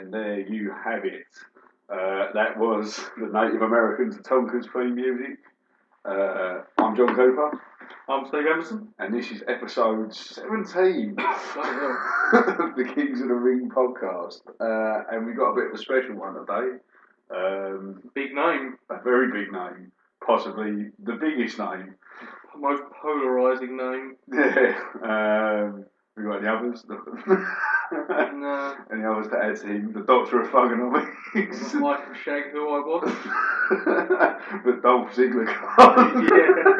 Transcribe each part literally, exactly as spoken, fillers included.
And there you have it. Uh, that was the Native Americans Tonka's theme music. Uh, I'm John Cooper. I'm Steve Emerson. And this is episode seventeen of the Kings of the Ring podcast. Uh, and we've got a bit of a special one today. Um, big name. A very big name. Possibly the biggest name. Most polarising name. Yeah. Um, we got any others? No. Any others to add to him? The Doctor of Thugonomics. Michael Shag, who I was. But Dolph Ziggler can't.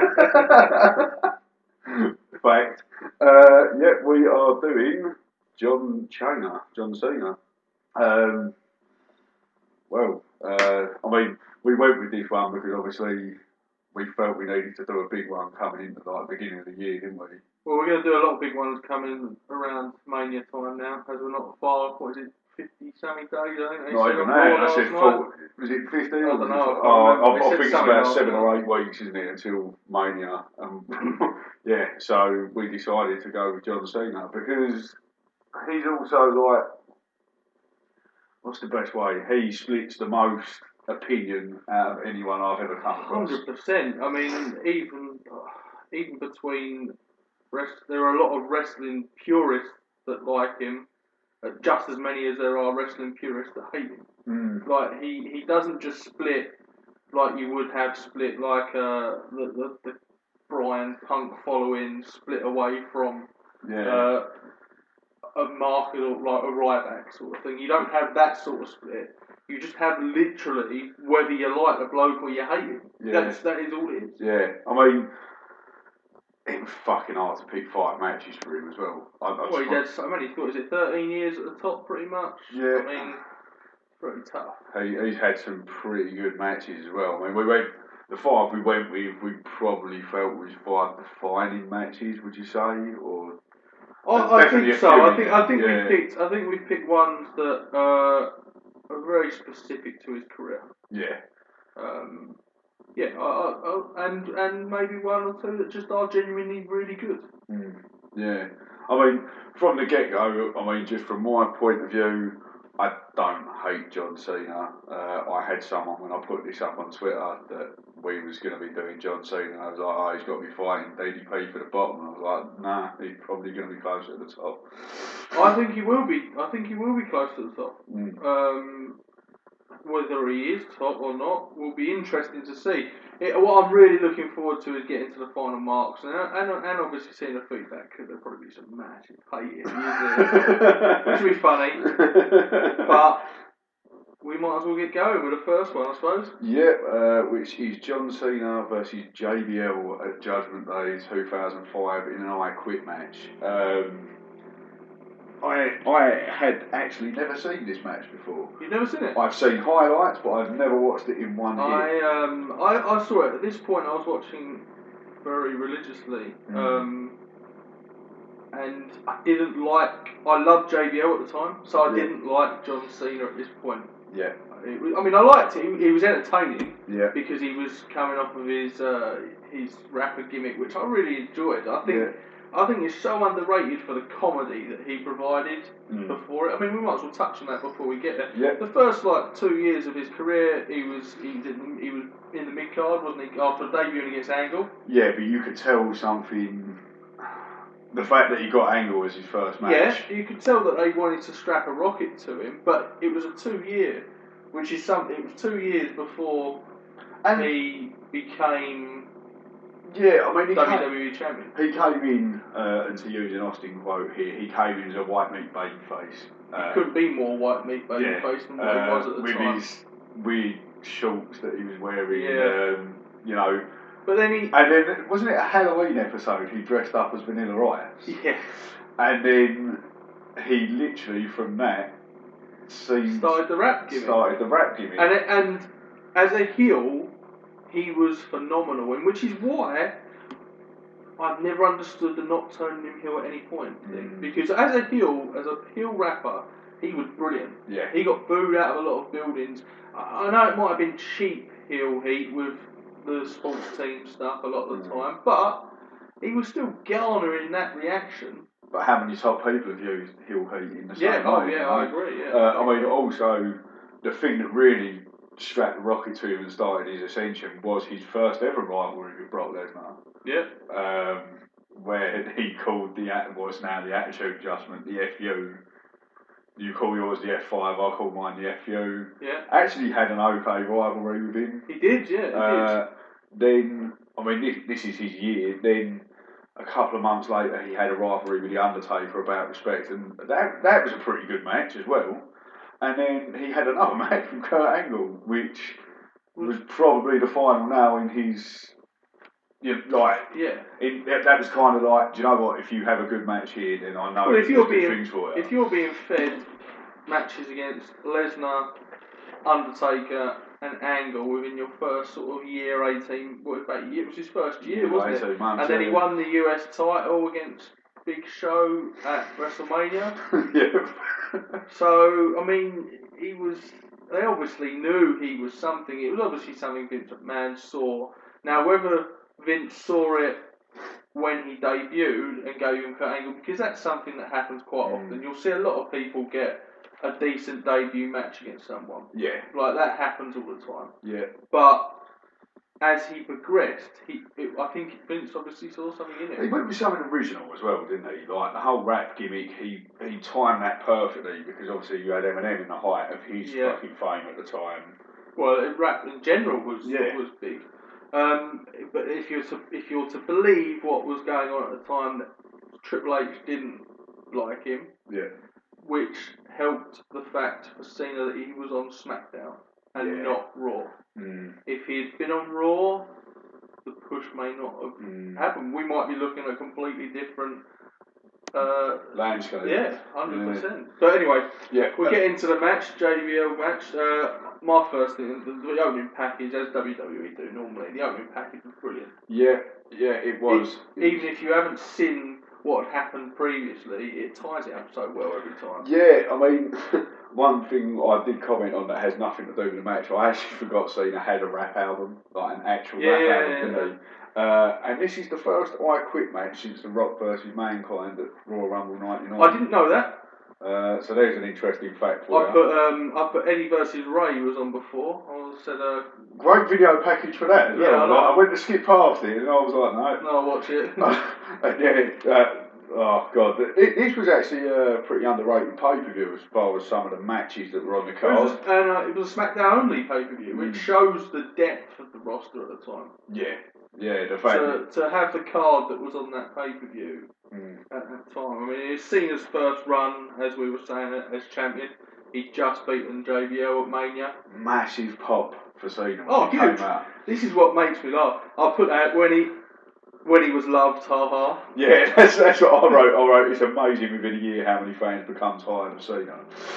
Yeah. Fact. Uh, yeah, we are doing John Cena. John Cena. Um, well, uh, I mean, we went with this one because obviously we felt we needed to do a big one coming into like the beginning of the year, didn't we? Well, we're going to do a lot of big ones coming around Mania time now, as we're not far. What is it, fifty-something days? I think they Not said even on that. board I last said night. four, was it fifty? I don't know. Oh, I, They I said think it's something about last seven night. or eight weeks, isn't it, until Mania? Um, yeah, so we decided to go with John Cena because he's also like, what's the best way? He splits the most opinion out of anyone I've ever come across. Hundred percent. I mean, even even between rest, there are a lot of wrestling purists that like him, uh, just as many as there are wrestling purists that hate him. Mm. Like he, he doesn't just split like you would have split like uh, the, the the Brian Punk following split away from Yeah. uh, a market or like a Ryback sort of thing. You don't have that sort of split. You just have literally whether you like the bloke or you hate him. Yeah. That's that is all it is. Yeah, I mean, it was fucking hard to pick five matches for him as well. I, I Well, he's just- had so many. What is it, thirteen years at the top, pretty much? Yeah. I mean, pretty tough. He, he's had some pretty good matches as well. I mean, we went the five we went with. We probably felt was five defining matches. Would you say, or I, There's I definitely think a so. few I in think there, I think yeah. we picked. I think we picked ones that uh, are very specific to his career. yeah, Um, yeah, I, I, I, and and maybe one or two that just are genuinely really good. mm, yeah. I mean, from the get go. I mean, just from my point of view, I don't hate John Cena. Uh, I had someone when I put this up on Twitter that we was going to be doing John Cena. And I was like, oh, he's got to be fighting D D P for the bottom. And I was like, nah, he's probably going to be closer to the top. I think he will be. I think he will be close to the top. Mm. Um, whether he is top or not will be interesting to see. It, what I'm really looking forward to is getting to the final marks and and, and obviously seeing the feedback because there'll probably be some massive hating, which will be funny. But we might as well get going with the first one, I suppose. Yeah, uh, which is John Cena versus J B L at Judgment Day two thousand five in an I Quit match. Um, I I had actually never seen this match before. You've never seen it? I've seen highlights, but I've never watched it in one hit. I um I, I saw it at this point. I was watching very religiously, Mm. um, and I didn't like. I loved J B L at the time, so I Yeah. didn't like John Cena at this point. Yeah, It was, I mean, I liked it. He, he was entertaining yeah, because he was coming off of his uh, his rapper gimmick, which I really enjoyed. I think. yeah. I think it's so underrated for the comedy that he provided Mm. before it. I mean, we might as well touch on that before we get there. Yeah. The first like two years of his career, he was he didn't he was in the mid card, wasn't he? After debuting against Angle. Yeah, but you could tell something. The fact that he got Angle as his first match. Yeah, you could tell that they wanted to strap a rocket to him, but it was a two year, which is something. It was two years before And he became yeah, I mean, he W came, W E champion. he came in, uh, and to use an Austin quote here, he came in as a white meat babyface. Uh, He couldn't be more white meat baby yeah, face than what uh, he was at the with time. his weird shorts that he was wearing. Yeah. Um, you know, But then he and then wasn't it a Halloween episode? He dressed up as Vanilla Ice, yeah. and then he literally from that seemed started the rap gimmick. started the rap gimmick. And and as a heel, he was phenomenal, and which is why I've never understood the not turning him heel at any point thing. Mm. Because as a heel, as a heel rapper, he was brilliant. Yeah. He got booed out of a lot of buildings. I, I know it might have been cheap heel heat with the sports team stuff a lot of the Mm. time, but he was still garnering that reaction but how many top people have used heel heat in the same Yeah, oh way? yeah, you know? I agree. Yeah. Uh, I mean, also the thing that really strapped the rocket to him and started his ascension was his first ever rivalry with Brock Lesnar. Yeah. Um, where he called the what's now the attitude adjustment the F U. You call yours the F five, I call mine the F U. Yeah. Actually had an okay rivalry with him. He did, yeah. He uh, Then, I mean, this, this is his year. Then, a couple of months later, he had a rivalry with the Undertaker about respect, and that that was a pretty good match as well. And then he had another match with Kurt Angle, which was probably the final now in his. You know, like, yeah, it, that, that was kind of like, do you know what? If you have a good match here, then I know well, if there's you're good being things for you. if you're being fed matches against Lesnar, Undertaker, and Angle within your first sort of year, eighteen, what about it was his first year, Yeah, wasn't eighteen it? months, and then he yeah. won the U S title against Big Show at WrestleMania. Yeah. So I mean, he was. They obviously knew he was something. It was obviously something Vince McMahon saw. Now, whether Vince saw it when he debuted and gave him Kurt Angle, because that's something that happens quite Mm. often. You'll see a lot of people get a decent debut match against someone. Yeah. Like, that happens all the time. Yeah. But as he progressed, he it, I think Vince obviously saw something in it. He went with something original as well, didn't he? Like the whole rap gimmick, he he timed that perfectly because obviously you had Eminem in the height of his Yeah. fucking fame at the time. Well, rap in general was Yeah. was big. Um, but if you're to if you're to believe what was going on at the time, that Triple H didn't like him, Yeah. which helped the fact for Cena that he was on SmackDown and Yeah. not Raw. Mm. If he had been on Raw, the push may not have Mm. happened. We might be looking at a completely different uh, landscape. Yeah, hundred Yeah. percent. But anyway, Yeah. we get into the match, J B L match. Uh, my first thing, the, the opening package, as W W E do normally, the opening package was brilliant. Yeah, yeah, it was. It, even if you haven't seen what had happened previously, it ties it up so well every time. Yeah, I mean, one thing I did comment on that has nothing to do with the match, I actually forgot Cena had a rap album, like an actual Yeah, rap yeah, album, yeah, didn't yeah. he? Uh, and this is the first I Quit match since The Rock versus Mankind at Royal Rumble ninety-nine. I didn't know that. Uh, so there's an interesting fact for I you. put um, I put Eddie versus Ray was on before. I said, uh, Great video package for that as Yeah, well. I know. Like, I went to skip past it and I was like, no. no, I'll watch it. And yeah, uh, oh god, it, this was actually a pretty underrated pay-per-view as far as some of the matches that were on the It card. was, a, and, uh, it was a SmackDown only pay per view, which Mm. shows the depth of the roster at the time. Yeah, yeah, the fact To, to have the card that was on that pay per view Mm. at that time. I mean, it's Cena's first run, as we were saying, as champion. He'd just beaten J B L at Mania. Massive pop for Cena when Oh, he huge! came out. This is what makes me laugh. I put out when he when he was loved, ha ha. Yeah, that's that's what I wrote. I wrote it's amazing within a year how many fans become tired of Cena.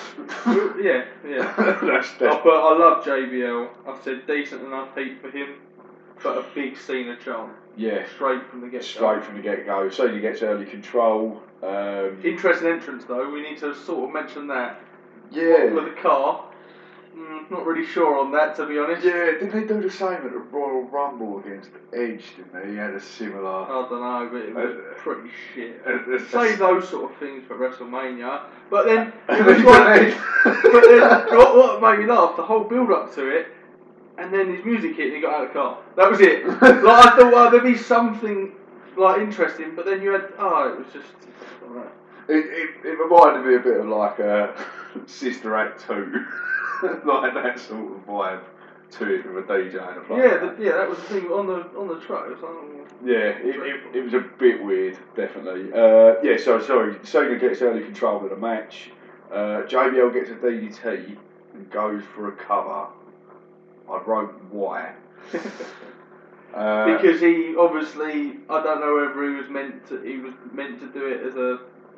yeah, yeah. that's, I that's, put I love J B L. I said decent enough heat for him, but a big Cena chant. yeah, Straight from the get go. straight from the get go. Cena gets early control. Um, Interesting entrance though. We need to sort of mention that. yeah, With the car. Mm, not really sure on that, to be honest. yeah. Didn't they do the same at the Royal Rumble against Edge? Didn't they? He had a similar. I don't know, but it was Uh, pretty shit. uh, uh, Say those sort of things for WrestleMania, but then it And was then like, he but then what, what made me laugh? The whole build up to it, and then his music hit, and he got out of the car. That was it. Like I thought, well, there'd be something like interesting, but then you had oh, it was just. I don't know. It, it, it reminded me a bit of like a Sister Act two, like that sort of vibe to it with a D J and a player. Yeah, the, yeah, that was the thing on the on the track. It was like, Yeah, it, it, it was a bit weird, definitely. Uh, yeah, so sorry, Cena gets early control of the match. Uh, J B L gets a D D T and goes for a cover. I wrote why. uh, because he obviously, I don't know whether he was meant to, he was meant to do it as a,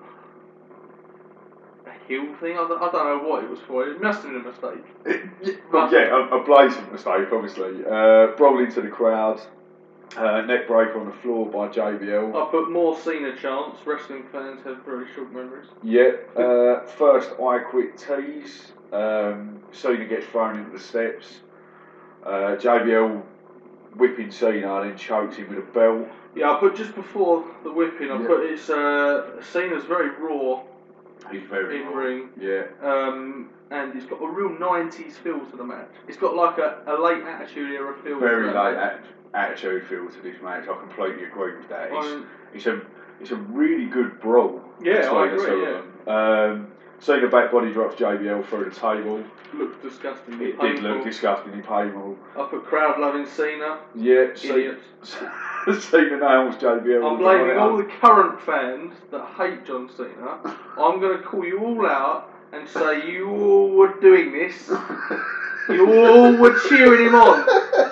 a heel thing. I don't, I don't know what it was for. It must have been a mistake. it, yeah, well, yeah, a, a blatant mistake, obviously. Uh, brawl into the crowd. Uh, neck breaker on the floor by J B L. I put more Cena chants. Wrestling fans have very short memories. Yeah. Uh, first, I Quit tease. Um, Cena gets thrown into the steps. Uh, J B L whipping Cena and then chokes him with a belt. Yeah, I put just before the whipping, I Yeah. put it's uh, Cena's very raw. He's very in raw. ring. Yeah. Um, and it's got a real nineties feel to the match. It's got like a, a late Attitude Era feel. Very to that late match. at, attitude feel to this match. I completely agree with that. It's, Um, it's a it's a really good brawl. Yeah, between I the agree, two yeah. of them. Um, Cena back body drops J B L through the table. Looked disgustingly It painful. did look disgustingly painful. I put crowd loving Cena. Yeah, Cena, Idiots. Cena nails J B L. I'm blaming all the current fans that hate John Cena. I'm going to call you all out and say you all were doing this. You all were cheering him on.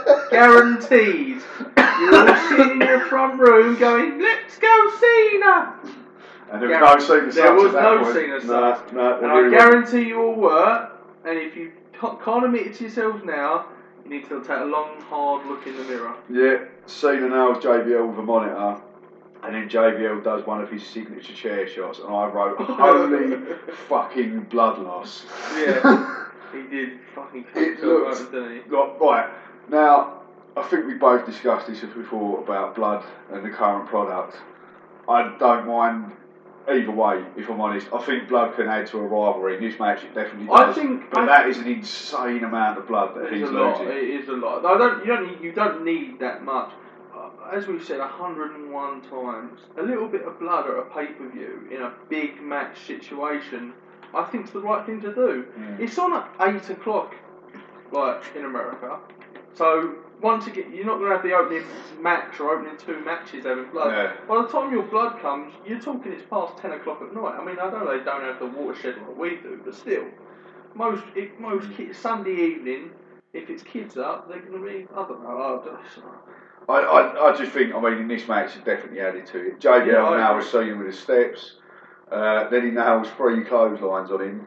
Guaranteed. You're all sitting in your front room going, let's go Cena. And there was no Cena There was at that no point. Cena No, subs. no, And there I really guarantee you all were. And if you ca- can't admit it to yourselves now, you need to take a long, hard look in the mirror. Yeah, Cena nails J B L with a monitor, and then J B L does one of his signature chair shots, and I wrote, holy fucking blood loss. Yeah, he did fucking cut It himself looked out, didn't he? like, right, now, I think we both discussed this before about blood and the current product. I don't mind either way, if I'm honest. I think blood can add to a rivalry. In this match, it definitely I does. think- but I that is an insane amount of blood that It's he's a lot. losing. It is a lot. I don't. You don't. Need, you don't need that much. Uh, as we've said a hundred and one times, a little bit of blood at a pay per view in a big match situation, I think, is the right thing to do. Mm. It's on at eight o'clock, like in America. So once again, you're not going to have the opening match or opening two matches having blood. Yeah. By the time your blood comes, you're talking it's past ten o'clock at night. I mean, I know they don't have the watershed like we do, but still, most if most kids, Sunday evening, if it's kids up, they're going to be, I don't know. I, just, I, I, I just think, I mean, in this match, it definitely added to it. J B L Yeah, I now agree. was seeing with the steps. Uh, then he nails three clotheslines on him.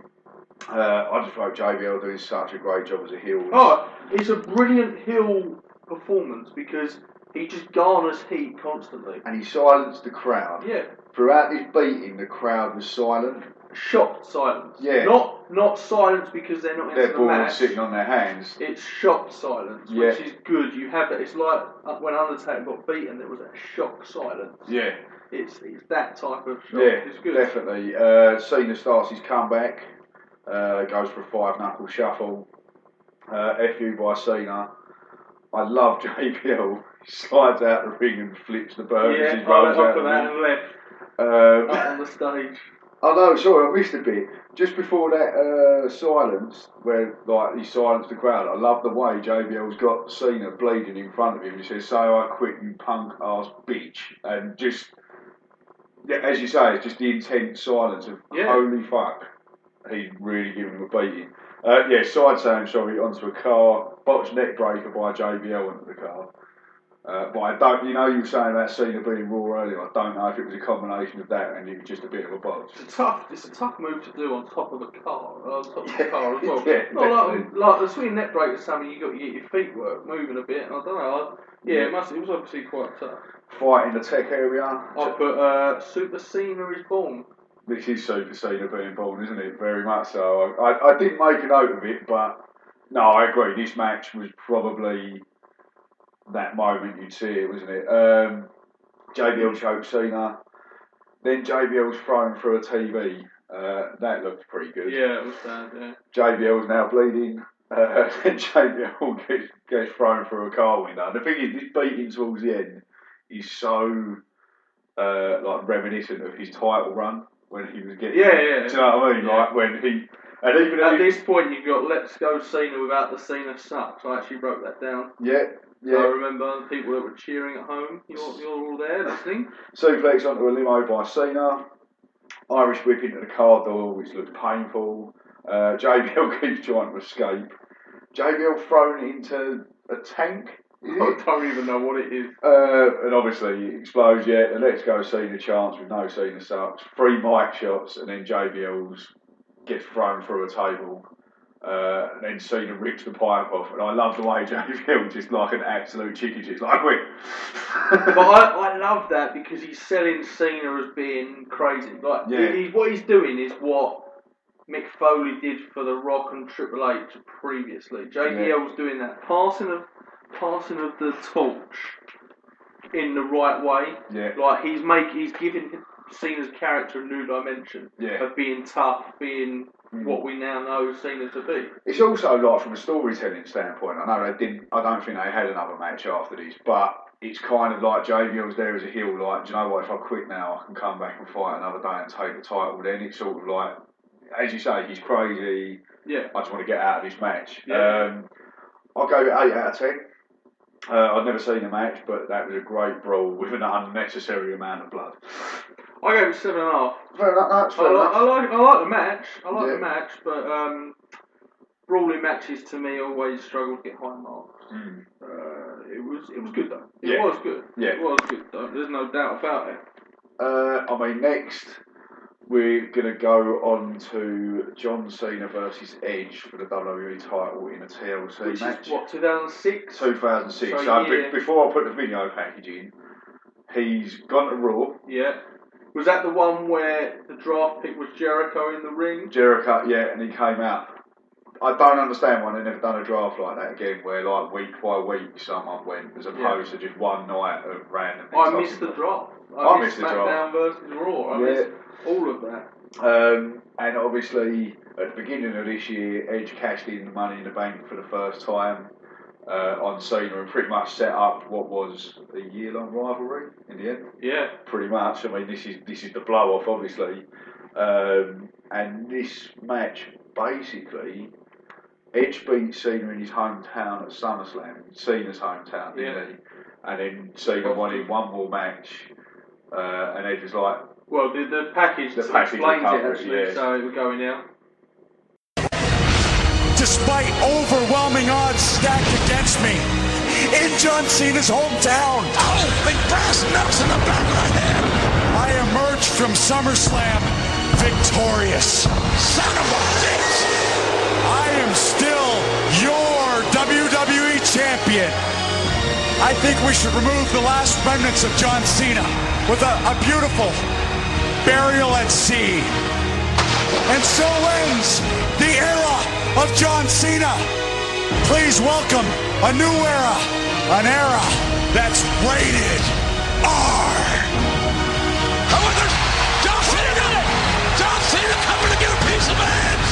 Uh, I just wrote J B L doing such a great job as a heel. oh, it's a brilliant heel performance because he just garners heat constantly. And he silenced the crowd. Yeah. Throughout this beating, the crowd was silent. Shocked silence. Yeah. Not not silence because they're not into They're the bored match. sitting on their hands. It's shocked silence, Yeah. which is good. You have that. It's like uh, when Undertaker got beaten, there was that shock silence. Yeah. It's it's that type of shock. Yeah, It's good. definitely. Uh, Cena starts his comeback. Uh, goes for a five knuckle shuffle. Uh, F U by Cena. I love J B L. He slides out the ring and flips the bird as Yeah, he I rolls went out off the of that ring. and left Um, up on the stage. Oh no, sorry, I missed a bit. Just before that uh, silence, where like he silenced the crowd, I love the way J B L's got Cena bleeding in front of him. He says, "So I quit, you punk ass bitch," and just yeah, as you say, it's just the intense silence of Yeah. holy fuck. He's really giving him a beating. Uh, yeah, side slam, sorry, onto a car, botched neck breaker by J B L into the car. Uh, but I don't, you know, you were saying about Cena being raw earlier. I don't know if it was a combination of that and it was just a bit of a botch. It's a tough. It's a tough move to do on top of a car. On top of the car as well. Yeah, Not like, definitely. like the swinging net break is something you got to get your feet work, moving a bit. I don't know. I, yeah, it must. It was obviously quite tough. Fight in the tech area. I put uh, Super Cena is born. This is Super Cena being born, isn't it? Very much so. I, I, I didn't make a note of it, but no, I agree. This match was probably that moment you'd see it, wasn't it? Um, J B L chokes Cena. Then J B L's thrown through a T V. Uh, that looked pretty good. Yeah, it was sad. Yeah. J B L's now bleeding. Uh, then J B L gets, gets thrown through a car window. And the thing is, this beating towards the end is so uh, like reminiscent of his title run when he was getting. Yeah, yeah. Do you know what I mean? Yeah. Like when he and even At he, this point, you've got Let's Go Cena without the Cena sucks. I actually wrote that down. yeah, yeah. I remember the people that were cheering at home. You're, you're all there listening. Suplex onto a limo by Cena. Irish whip into the car door, which looks painful. Uh, J B L keeps trying to escape. J B L thrown into a tank. Is I it? don't even know what it is. Uh, and obviously it explodes, yeah. The Let's Go Cena chance with no Cena sucks. Three mic shots, and then J B L's gets thrown through a table. Uh, and then Cena rips the pipe off. And I love the way J B L just like an absolute chicken shit. Like, wait. But I, I love that because he's selling Cena as being crazy. Like, Yeah. he, what he's doing is what Mick Foley did for The Rock and Triple H previously. J B L's doing that, passing of passing of the torch in the right way. Yeah. Like he's make he's giving Cena's character a new dimension Yeah. of being tough, being Mm. what we now know Cena to be. It's also like from a storytelling standpoint. I know they didn't. I don't think they had another match after this, but it's kind of like J B L's there as a heel. Like, do you know what? If I quit now, I can come back and fight another day and take the title. Then it's sort of like, as you say, he's crazy. Yeah. I just want to get out of this match. Yeah. Um, I'll go eight out of ten. Uh, I've never seen a match, but that was a great brawl with an unnecessary amount of blood. I gave it seven and a half. Fair enough. That's fair I, like, enough. I like I like the match. I like Yeah. the match, but um, brawling matches to me always struggle to get high marks. Mm. Uh, it was it was good though. It Yeah. was good. Yeah. It was good though. There's no doubt about it. Uh, I mean, next we're going to go on to John Cena versus Edge for the W W E title in a T L C Which match. is what two thousand six. two thousand six. So, So, yeah. be- before I put the video package in, he's gone to Raw. Yeah. Was that the one where the draft pick was Jericho in the ring? Jericho, yeah, and he came out. I don't understand why they've never done a draft like that again, where like week by week someone went, as opposed to just one night of random. I missed the draft. I, I missed missed the SmackDown draft. versus Raw. I Yeah. missed all of that. Um, and obviously, at the beginning of this year, Edge cashed in the Money in the Bank for the first time uh, on Cena and pretty much set up what was a year-long rivalry in the end. Yeah. Pretty much. I mean, this is this is the blow-off, obviously. Um, and this match, basically, Edge beat Cena in his hometown at SummerSlam, Cena's hometown, didn't Yeah. he? And then Cena wanted one more match, uh, and Edge was like, Well, the, the package The package explains will it cover it, actually, yeah. so we're going now. Despite overwhelming odds stacked against me, in John Cena's hometown, oh, big brass knucks in the back of my head, I emerged from SummerSlam victorious. Son of a bitch! I am still your W W E champion. I think we should remove the last remnants of John Cena with a, a beautiful burial at sea. And so ends the era of John Cena. Please welcome a new era, an era that's rated R. However, John Cena did it! John Cena coming to get a piece of Edge!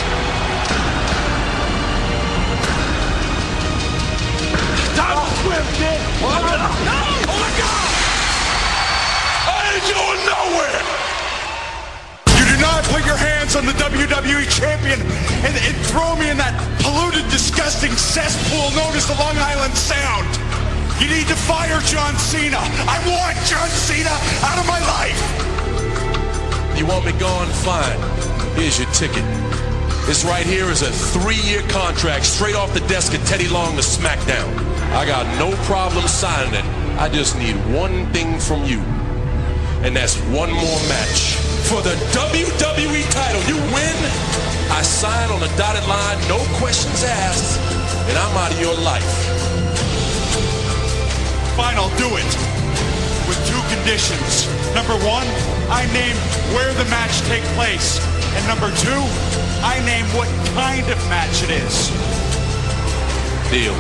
Title Swift did! What? No! Oh my God! I ain't going nowhere! You do not put your hands on the W W E champion and, and throw me in that polluted, disgusting cesspool known as the Long Island Sound. You need to fire John Cena. I want John Cena out of my life. You want me gone? Fine. Here's your ticket. This right here is a three-year contract straight off the desk of Teddy Long to SmackDown. I got no problem signing it. I just need one thing from you. And that's one more match. For the W W E title, you win. I sign on the dotted line, no questions asked, and I'm out of your life. Fine, I'll do it. With two conditions. Number one, I name where the match take place. And number two, I name what kind of match it is. Deal.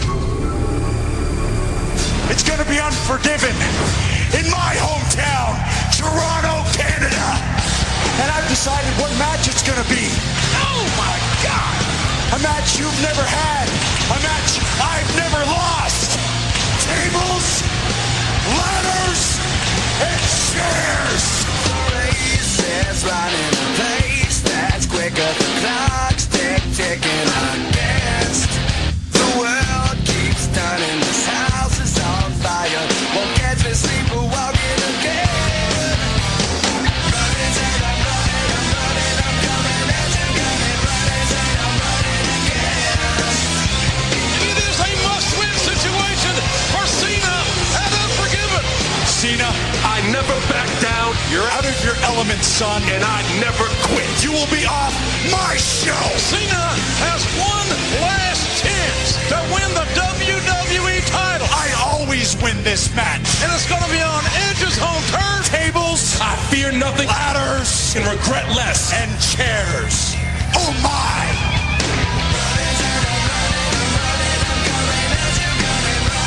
It's gonna be Unforgiven in my hometown, Toronto, Canada. And I've decided what match it's gonna be. Oh my God! A match you've never had. A match I've never lost. Tables, ladders, and chairs. Races running a pace that's quicker than clocks tick ticking against. The world keeps turning, this house is on fire. Won't catch me sleeping, walking again. Running, say I'm running, I'm running, I'm coming at you, coming, running, say I'm running again. It is a must-win situation for Cena and Unforgiven. Cena, I never back down. you're out of your element, son. And I never quit. You will be off my show. Cena has one last chance to win the W W E title. I always win this match. And it's going to be on Edge's home turf. Tables, I fear nothing ladders, and regret less. and chairs. Oh my!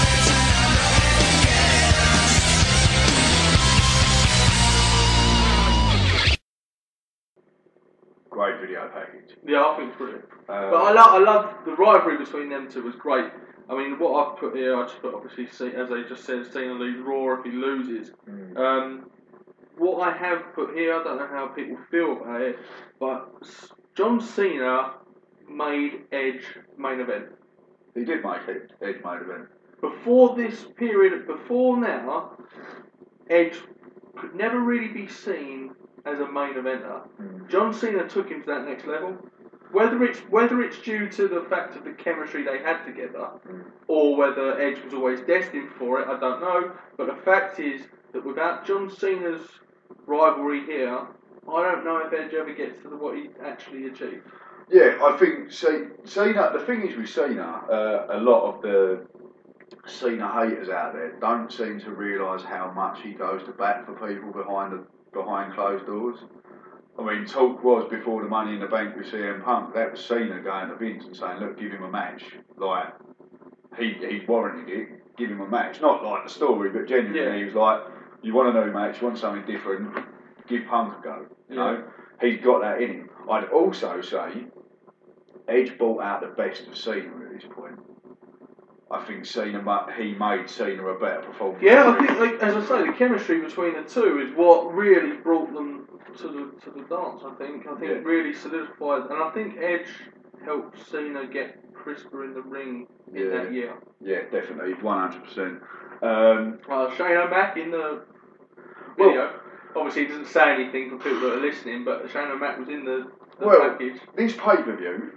Yeah, I think it's brilliant. Uh, but I love, I love the rivalry between them two was great. I mean, what I've put here, I just put obviously, as I just said, Cena leads Raw if he loses. Mm. Um, what I have put here, I don't know how people feel about it, but John Cena made Edge main event. He did make it Edge main event. Before this period, before now, Edge could never really be seen as a main eventer. Mm. John Cena took him to that next level. Whether it's whether it's due to the fact of the chemistry they had together, Mm. or whether Edge was always destined for it, I don't know. But the fact is that without John Cena's rivalry here, I don't know if Edge ever gets to the, what he actually achieved. Yeah, I think C- Cena. The thing is with Cena, uh, a lot of the Cena haters out there don't seem to realise how much he goes to bat for people behind the, behind closed doors. I mean, talk was before the Money in the Bank with C M Punk. That was Cena going to Vince and saying, "Look, give him a match." Like he he warranted it. Give him a match, not like the story, but genuinely, Yeah. he was like, "You want a new match? You want something different? Give Punk a go." You Yeah. know, he's got that in him. I'd also say Edge brought out the best of Cena at this point. I think Cena, ma- he made Cena a better performer. Yeah, I think, like, as I say, the chemistry between the two is what really brought them to the to the dance. I think. I think Yeah. it really solidified, and I think Edge helped Cena get crisper in the ring in Yeah. that year. Yeah, definitely, one hundred percent. Um, Uh, Shane O'Mac in the Well- video. Obviously, he doesn't say anything for people that are listening, but Shane O'Mac was in the, the Well, package. this pay per view,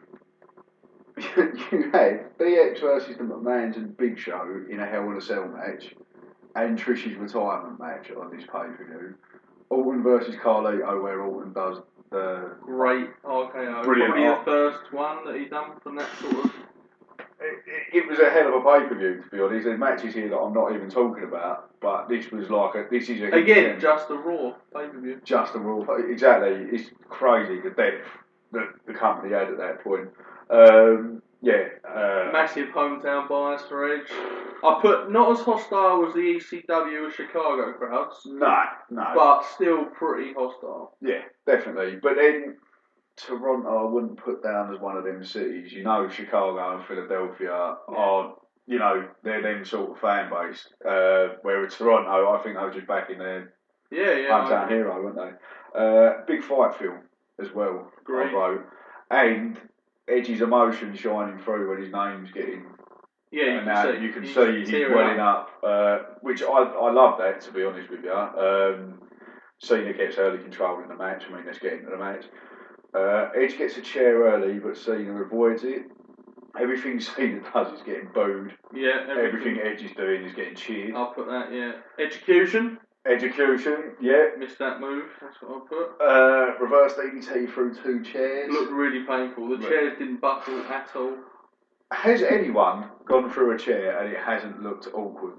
you had B X versus the McMahons and Big Show in a Hell in a Cell match, and Trish's retirement match on this pay per view. Orton versus Carlito, where Orton does the. Great R K O. Brilliant Probably art. the first one that he done from that sort of. It, it, it was a hell of a pay per view, to be honest. There's matches here that I'm not even talking about, but this was like a. This is a Again, hidden- just a Raw pay per view. just a raw. Exactly, it's crazy the depth that the company had at that point. Um, yeah, uh, Massive hometown bias for Edge. I put not as hostile as the E C W as Chicago crowds, no, no, but still pretty hostile. yeah, definitely. But then Toronto, I wouldn't put down as one of them cities. You know, Chicago and Philadelphia are, you know, they're them sort of fan base. Uh, whereas Toronto, I think they were just back in their Yeah, yeah. hometown I- hero, weren't they? Uh, big fight film as well. Great. I wrote. And Edge's emotion shining through when his name's getting. yeah, you and can now see. you can You see he's tear it welling up, uh, which I I love that, to be honest with you. Um, Cena gets early control in the match. I mean, let's get into the match. Uh, Edge gets a chair early, but Cena avoids it. Everything Cena does is getting booed. Yeah, Everything Edge is doing is getting cheered. I'll put that. Yeah, execution. Execution, yeah. Missed that move. That's what I'll put. Uh, reverse D D T through two chairs. Looked really painful. The Look. chairs didn't buckle at all. Has anyone gone through a chair and it hasn't looked awkward?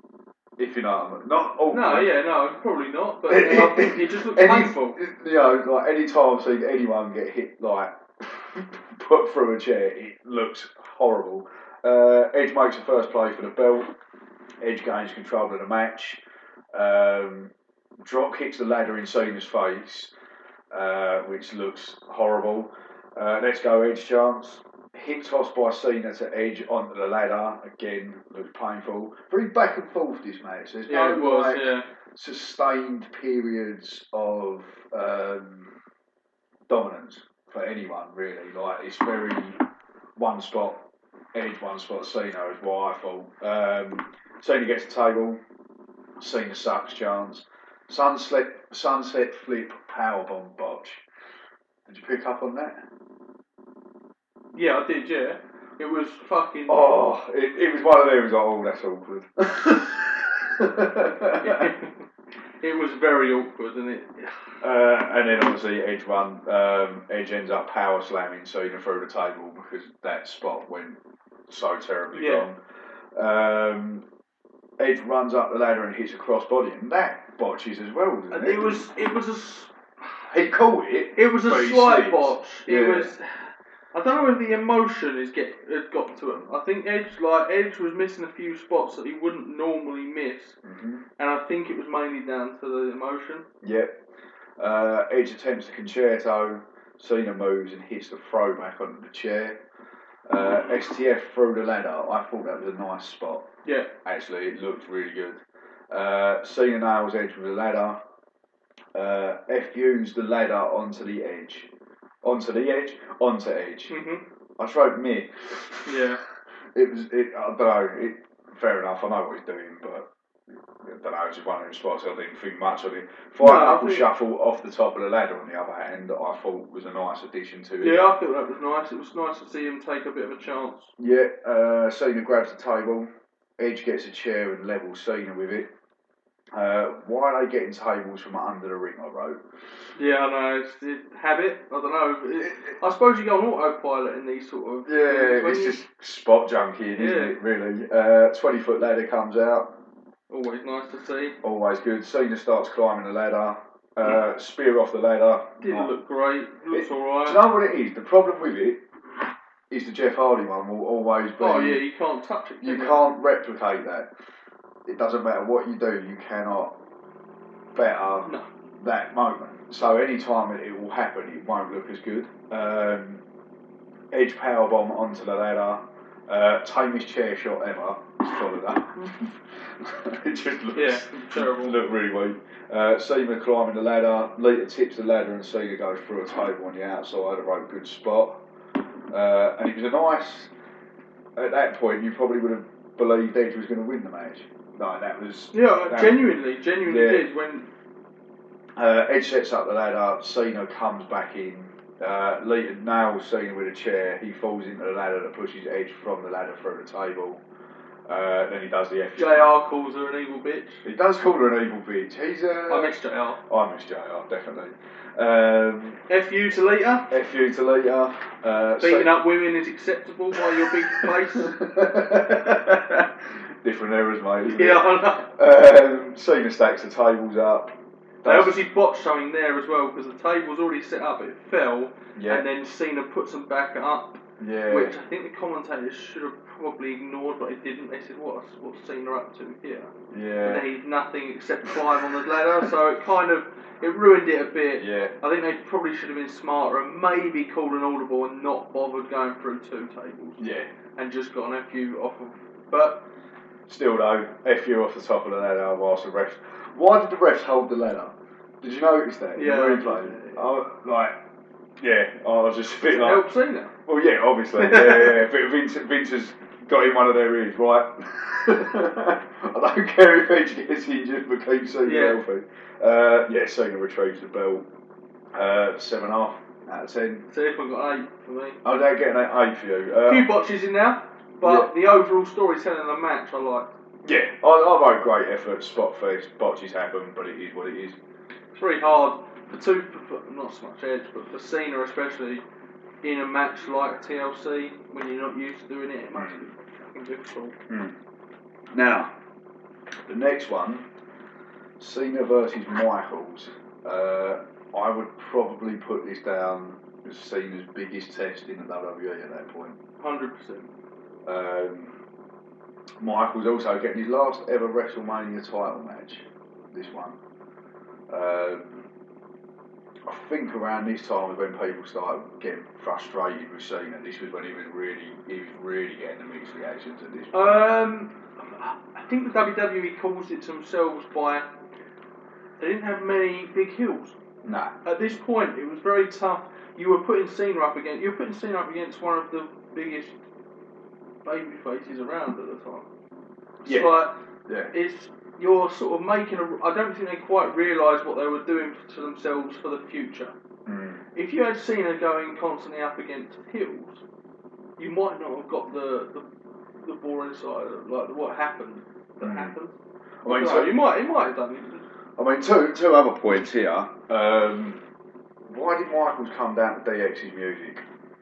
If you know what I mean. Not awkward. No, yeah, no, probably not. But I think it just looked Any- painful. You know, like any time I've seen anyone get hit, like put through a chair, it looks horrible. Uh, Edge makes the first play for the belt. Edge gains control of the match. Um, drop kicks the ladder in Cena's face, uh, which looks horrible. Uh, let's go Edge chance. Hip toss by Cena to Edge onto the ladder. Again, looks painful. Very back and forth this match. There's Yeah, no it was. like, Yeah. sustained periods of um, dominance for anyone really. Like it's very one spot Edge, one spot Cena is what I thought. Um, Cena gets the table. Cena sucks chance. Sunset sunset flip powerbomb botch. Did you pick up on that? Yeah, I did. Yeah, it was fucking. Oh, it, it was one of them. It was like, oh, that's awkward. It was very awkward, and it. Uh, and then obviously Edge won. Um, Edge ends up power slamming Cena through the table because that spot went so terribly Yeah. wrong. Um, Edge runs up the ladder and hits a crossbody, and that botches as well, doesn't And it? it was. It was a. s- He caught it. It was a but he slight slipped. botch. It Yeah. was. I don't know if the emotion is get had got to him. I think Edge, like Edge, was missing a few spots that he wouldn't normally miss, Mm-hmm. and I think it was mainly down to the emotion. Yep. Uh, Edge attempts the concerto. Cena moves and hits the throwback onto the chair. Uh, S T F through the ladder. I thought that was a nice spot. Yeah. Actually, it looked really good. Uh, Cena nails Edge with the ladder. Uh, F U's the ladder onto the edge. Onto the edge? Onto Edge. Mm-hmm. I wrote me. Yeah. It was, it, I don't know, it, fair enough, I know what he's doing, but I don't know, it's just one of those spots I didn't think much of it. Five No, knuckle think... shuffle off the top of the ladder, on the other hand, I thought was a nice addition to it. Yeah, I thought that was nice. It was nice to see him take a bit of a chance. Yeah, uh, Cena grabs the table, Edge gets a chair and levels Cena with it. Uh, why are they getting tables from under the ring, I wrote? Yeah, I know. It's the habit. I don't know. It, I suppose you go on autopilot in these sort of... Yeah, it's you... just spot junking, isn't yeah. it, really? Uh, twenty foot ladder comes out. Always nice to see. Always good. Cena starts climbing the ladder. Uh, spear off the ladder. Didn't oh. look great. Looks it, alright. Do you know what it is? The problem with it is the Jeff Hardy one will always be... Oh, yeah, you can't touch it. Can You you can't replicate that. It doesn't matter what you do, you cannot better no. that moment. So any time it, it will happen, it won't look as good. Um, Edge powerbomb onto the ladder. Uh, tamest chair shot ever. Just followed up. It just looks yeah, terrible. Looked really weak. Uh, Cena climbing the ladder. Lita tips the ladder and Cena goes through a table on the outside. A very good spot. Uh, and it was a nice. At that point, you probably would have believed Edge was going to win the match. No, that was. Yeah, that genuinely, genuinely yeah. did when. Uh, Edge sets up the ladder. Cena comes back in. Uh, Lita nails Cena with a chair. He falls into the ladder that pushes Edge from the ladder through the table. Uh, then he does the F. J R calls her an evil bitch. He does call her an evil bitch. He's uh, I miss J R. I miss J R, definitely. Um, F U to Lita. F U to Lita. Uh, Beating so- up women is acceptable by your big place. Different eras, mate. Isn't Yeah, it? I know. Um, Cena stacks the tables up. They obviously botched something there as well because the table was already set up, it fell, Yeah. and then Cena puts them back up, Yeah. which I think the commentators should have probably ignored, but they didn't. They said, "What's what's Cena up to here?" Yeah. And he's nothing except climb on the ladder, so it kind of it ruined it a bit. Yeah. I think they probably should have been smarter and maybe called an audible and not bothered going through two tables. Yeah. And just got an F U off of, but. Still though, F U off the top of the ladder whilst the refs. Why did the refs hold the ladder? Did you notice that? Yeah. In the replay? I, like, yeah, I was just a bit like. Help Cena. Well, yeah, obviously, yeah, yeah, yeah. But Vince, Vince has got in one of their ears, right? I don't care if Edge gets injured, but keep Cena Yeah. healthy. Uh, yeah, Cena retrieves the belt. Uh, seven half out of ten. So if I got eight for me. Oh, they're getting an eight for you. A Uh, few botches in there, but the overall storytelling of the match I liked. yeah, I, I wrote great effort. Spot fest, botches happen, but it is what it is. It's very hard for two, for, for, not so much Edge, but for Cena especially, in a match like T L C, when you're not used to doing it, it must be fucking difficult. Mm. Now, the next one, Cena versus Michaels. Uh, I would probably put this down as Cena's biggest test in the W W E at that point. one hundred percent. Um, Michaels also getting his last ever WrestleMania title match. This one. Um, I think around this time was when people started getting frustrated with Cena. This was when he was really, he was really getting the mixed reactions at this point. Um, I think the W W E caused it to themselves by they didn't have many big heels. Nah. At this point, it was very tough. You were putting Cena up against you were putting Cena up against one of the biggest baby faces around at the time. It's Yeah. like Yeah. it's you're sort of making a. I don't think they quite realised what they were doing to themselves for the future. Mm. If you had Cena going constantly up against heels, you might not have got the the, the boring side of like what happened that Mm. happened. I mean, No, so- you might you might have done it. I mean, two two other points here. Um, why did Michaels come down to D X's music?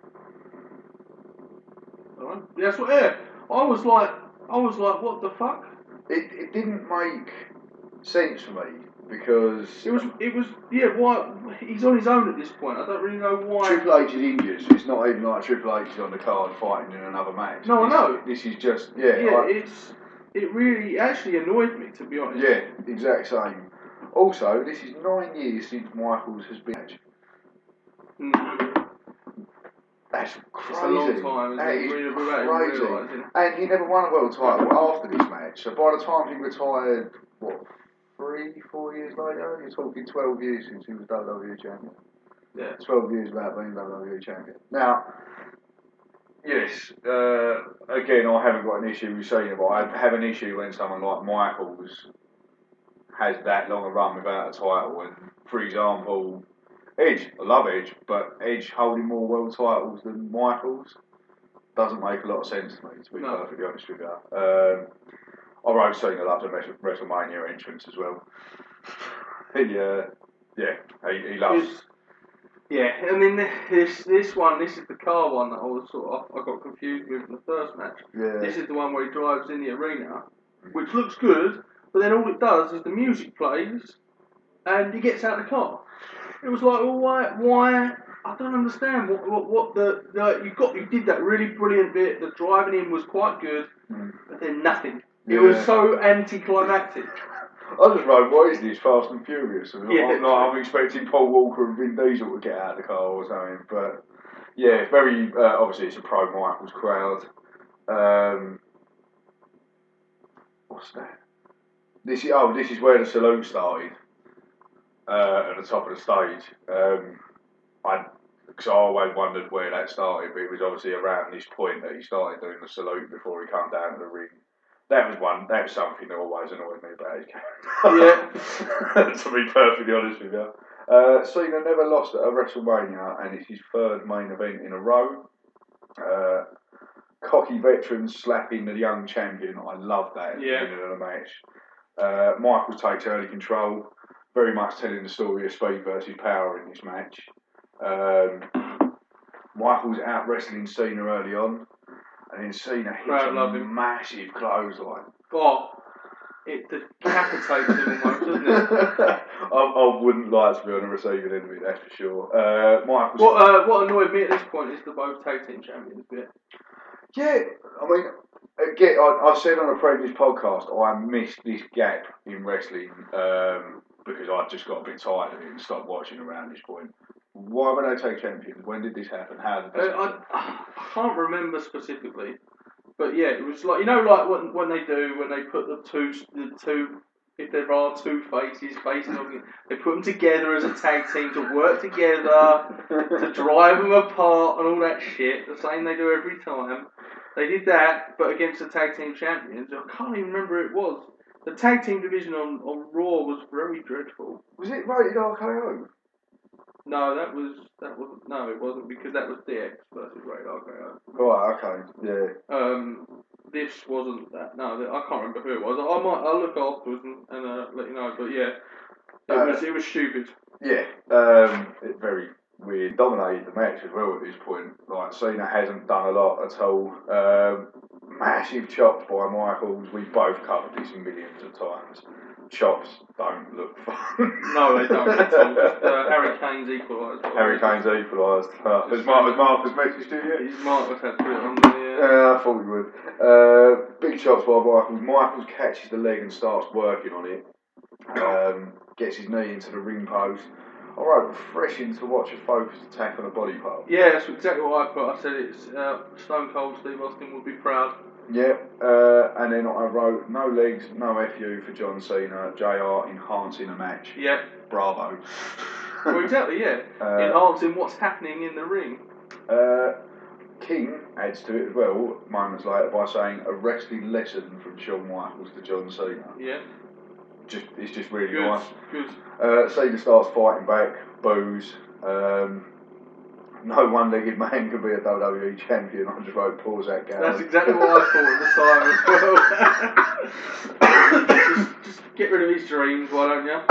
Alright. Yeah, that's what. Yeah, I was like, I was like, what the fuck? It it didn't make sense for me because It was, it was, yeah. Why? He's on his own at this point. I don't really know why. Triple H is injured, so it's not even like Triple H is on the card fighting in another match. No, I this, know. This is just yeah. Yeah, I- it's, it really actually annoyed me to be honest. yeah, exact same. Also, this is nine years since Michaels has been. Mm. That's crazy. It's a long time, isn't That it? is Really, without even crazy. realising. And he never won a world title after this match. So by the time he retired, what, three, four years later, you're talking twelve years since he was W W E champion. Yeah. twelve years without being W W E champion. Now, yes, uh, again, I haven't got an issue with Cena, but I have an issue when someone like Michaels has that long a run without a title. And, for example, Edge, I love Edge, but Edge holding more world titles than Michaels doesn't make a lot of sense to me, to be No. perfectly honest with you. Um, I wrote Cena loves a WrestleMania entrance as well. he, uh, yeah, he, he loves. It's, yeah, I mean this this one, this is the car one that I was sort of I got confused with in the first match. Yeah. This is the one where he drives in the arena, which looks good, but then all it does is the music plays, and he gets out of the car. It was like, well, why? Why? I don't understand what what, what the, the you got. You did that really brilliant bit. The driving in was quite good, Mm. but then nothing. Yeah. It was so anticlimactic. I just wrote, what is this, Fast and Furious? And Yeah. I'm, like, I'm expecting Paul Walker and Vin Diesel to get out of the car or something. But, yeah, very, uh, obviously it's a pro Michaels crowd. Um, what's that? This is, oh, this is where the salute started. Uh, at the top of the stage. Um, I, because I always wondered where that started, but it was obviously around this point that he started doing the salute before he came down to the ring. That was one. That was something that always annoyed me about his character. Yeah. To be perfectly honest with you, uh, Cena never lost at a WrestleMania, and it's his third main event in a row. Uh, cocky veteran slapping the young champion. I love that at Yeah. the beginning of the match. Uh, Michaels takes early control, very much telling the story of speed versus power in this match. Um, Michaels out wrestling Cena early on. And then Cena hits Crowd a love him. massive clothesline. Oh, it decapitates him almost, doesn't it? I, I wouldn't like to be on the receiving end of it, that's for sure. Uh, Michael's. What uh, what annoyed me at this point is the both tag team champions bit. Yeah, I mean, again, I, I said on a previous podcast, I missed this gap in wrestling um, because I just got a bit tired of it and stopped watching around this point. Why were they tag champions? When did this happen? How did this Uh, happen? I, I can't remember specifically, but yeah, it was like, you know, like when when they do when they put the two the two if there are two faces facing on, they put them together as a tag team to work together to drive them apart and all that shit. The same they do every time. They did that, but against the tag team champions. I can't even remember who it was. The tag team division on, on Raw was very dreadful. Was it rated R K O? No, that was that wasn't. No, it wasn't, because that was D X versus Rated R K O. Right, okay, yeah. Um, this wasn't that. No, I can't remember who it was. I might. I'll look afterwards and, and uh, let you know. But yeah, it Uh, was it was stupid. Yeah, um, it very weird. Dominated the match as well at this point. Like, Cena hasn't done a lot at all. Um, massive chops by Michaels. We both covered this millions of times. Chops don't look fun. No, they don't. At all. Just, uh, Harry Kane's equalised. Harry Kane's equalised. Uh, has Mark, has Marcus messaged you yet? His Marcus had put it on there. Yeah. Yeah, I thought he would. Uh, big chops by Michaels. Michaels catches the leg and starts working on it. Um, gets his knee into the ring post. Alright, refreshing to watch a focused attack on a body part. Yeah, that's exactly what I put. I said it's uh, Stone Cold Steve Austin would be proud. Yeah, uh, and then I wrote no legs, no F U for John Cena. J R enhancing a match. Yeah. Bravo. Well, exactly. Yeah. Uh, Enhancing what's happening in the ring. Uh, King adds to it as well, moments later, by saying a wrestling lesson from Shawn Michaels to John Cena. Yeah. Just, it's just really Good. nice. Good. Uh, Cena starts fighting back, boos. Um, no one-legged man can be a W W E champion. I just wrote, pause that guy. That's exactly what I thought at the time as well. just, just get rid of his dreams, why don't you?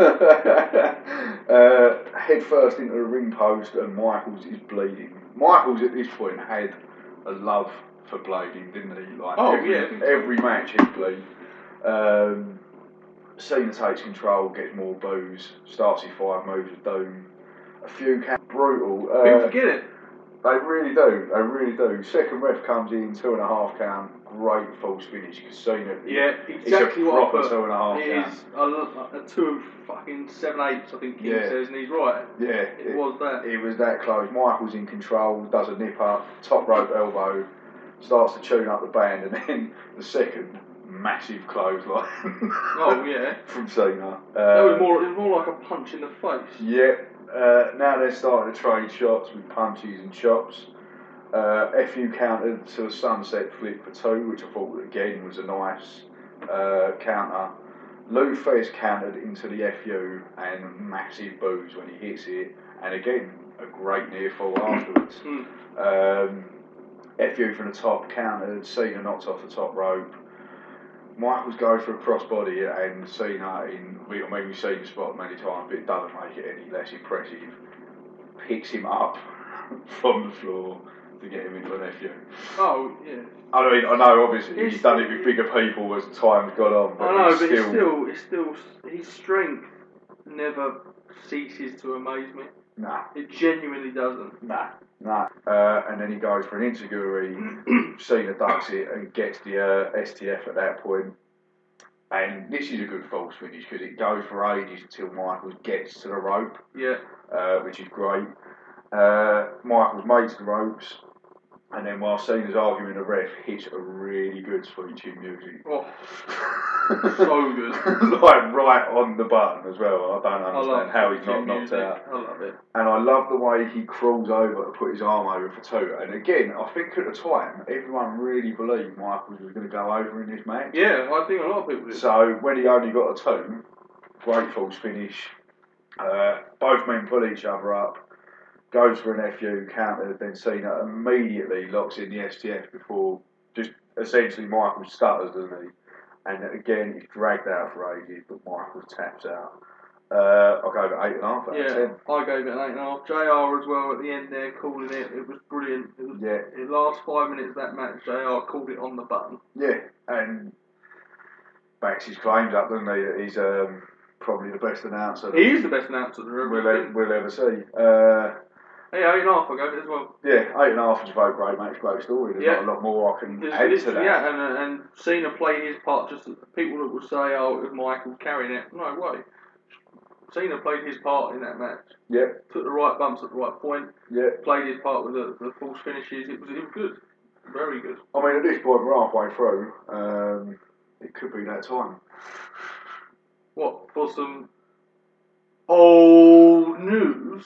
uh, head first into the ring post, and Michaels is bleeding. Michaels at this point had a love for bleeding, didn't he? Like Oh, every, yeah. every match he'd bleed. Um, Cena takes control, gets more boos, starts his five moves of doom. A few count, brutal. Uh, People forget it. They really do. They really do. Second ref comes in, two and a half count. great false finish because Cena. Yeah, exactly it's a what I proper put. two and a half. It count. is a, a two of fucking seven eighths, I think King Yeah. says, and he's right. Yeah, it, it was that. It was that close. Michael's in control, does a nip up, top rope elbow, starts to tune up the band, and then the second massive clothesline. Oh yeah, from Cena. Uh, that was more. It was more like a punch in the face. Yeah. Uh, now they're starting to trade shots with punches and chops. Uh, F U countered to a sunset flip for two, which I thought again was a nice uh, counter. Lou Fez countered into the F U and massive boos when he hits it, and again a great near fall afterwards. um, F U from the top countered, Cena knocked off the top rope. Michaels goes for a crossbody and Cena in, I mean we've seen the spot many times but it doesn't make it any less impressive, picks him up from the floor to get him into an F U. Oh, yeah. I mean, I know obviously It's, he's done it with bigger people as time's gone on, but I know, it's but still... it's still, it's still, his strength never ceases to amaze me. Nah. It genuinely doesn't. Nah. Nah. Uh, and then he goes for an Insiguri, Cena ducks it and gets the uh, S T F at that point. And this is a good false finish because it goes for ages until Michaels gets to the rope, Yeah. uh, which is great. Uh, Michaels makes the ropes, and then while Cena's arguing, the ref hits a really good screeching music. Oh, so good. Like right on the button as well. I don't I understand love how he's not knocked music. out. I love it. And I love the way he crawls over to put his arm over for two. And again, I think at the time, everyone really believed Michaels was going to go over in this match. Yeah, I think a lot of people did. So when he only got a two, great false finish. Uh, both men pull each other up. Goes for an F U, counter, then Cena immediately locks in the S T F before just essentially Michaels stutters, doesn't he? And again, it's dragged out for ages, but Michaels taps out. Uh, I'll go to eight and a half out yeah, of ten. I gave it an eight and a half. J R as well at the end there, calling it. It was brilliant. It was, Yeah. the last five minutes of that match, J R called it on the button. Yeah, and backs his claims up, doesn't he? That he's um, probably the best announcer He is the best announcer there ever we'll, been. ever, we'll ever see. Uh, Yeah, eight and a half, I gave it as well. yeah, eight and a half is a very great match, great story. There's Yeah. not a lot more I can There's add this- to that. Yeah, and, uh, and Cena played his part. Just people that would say, "Oh, it was Michael carrying it." No way. Cena played his part in that match. Yeah, Took the right bumps at the right point. yeah. Played his part with the, the false finishes. It was, it was good, very good. I mean, at this point, we're halfway through. Um, it could be that time. What for some old news?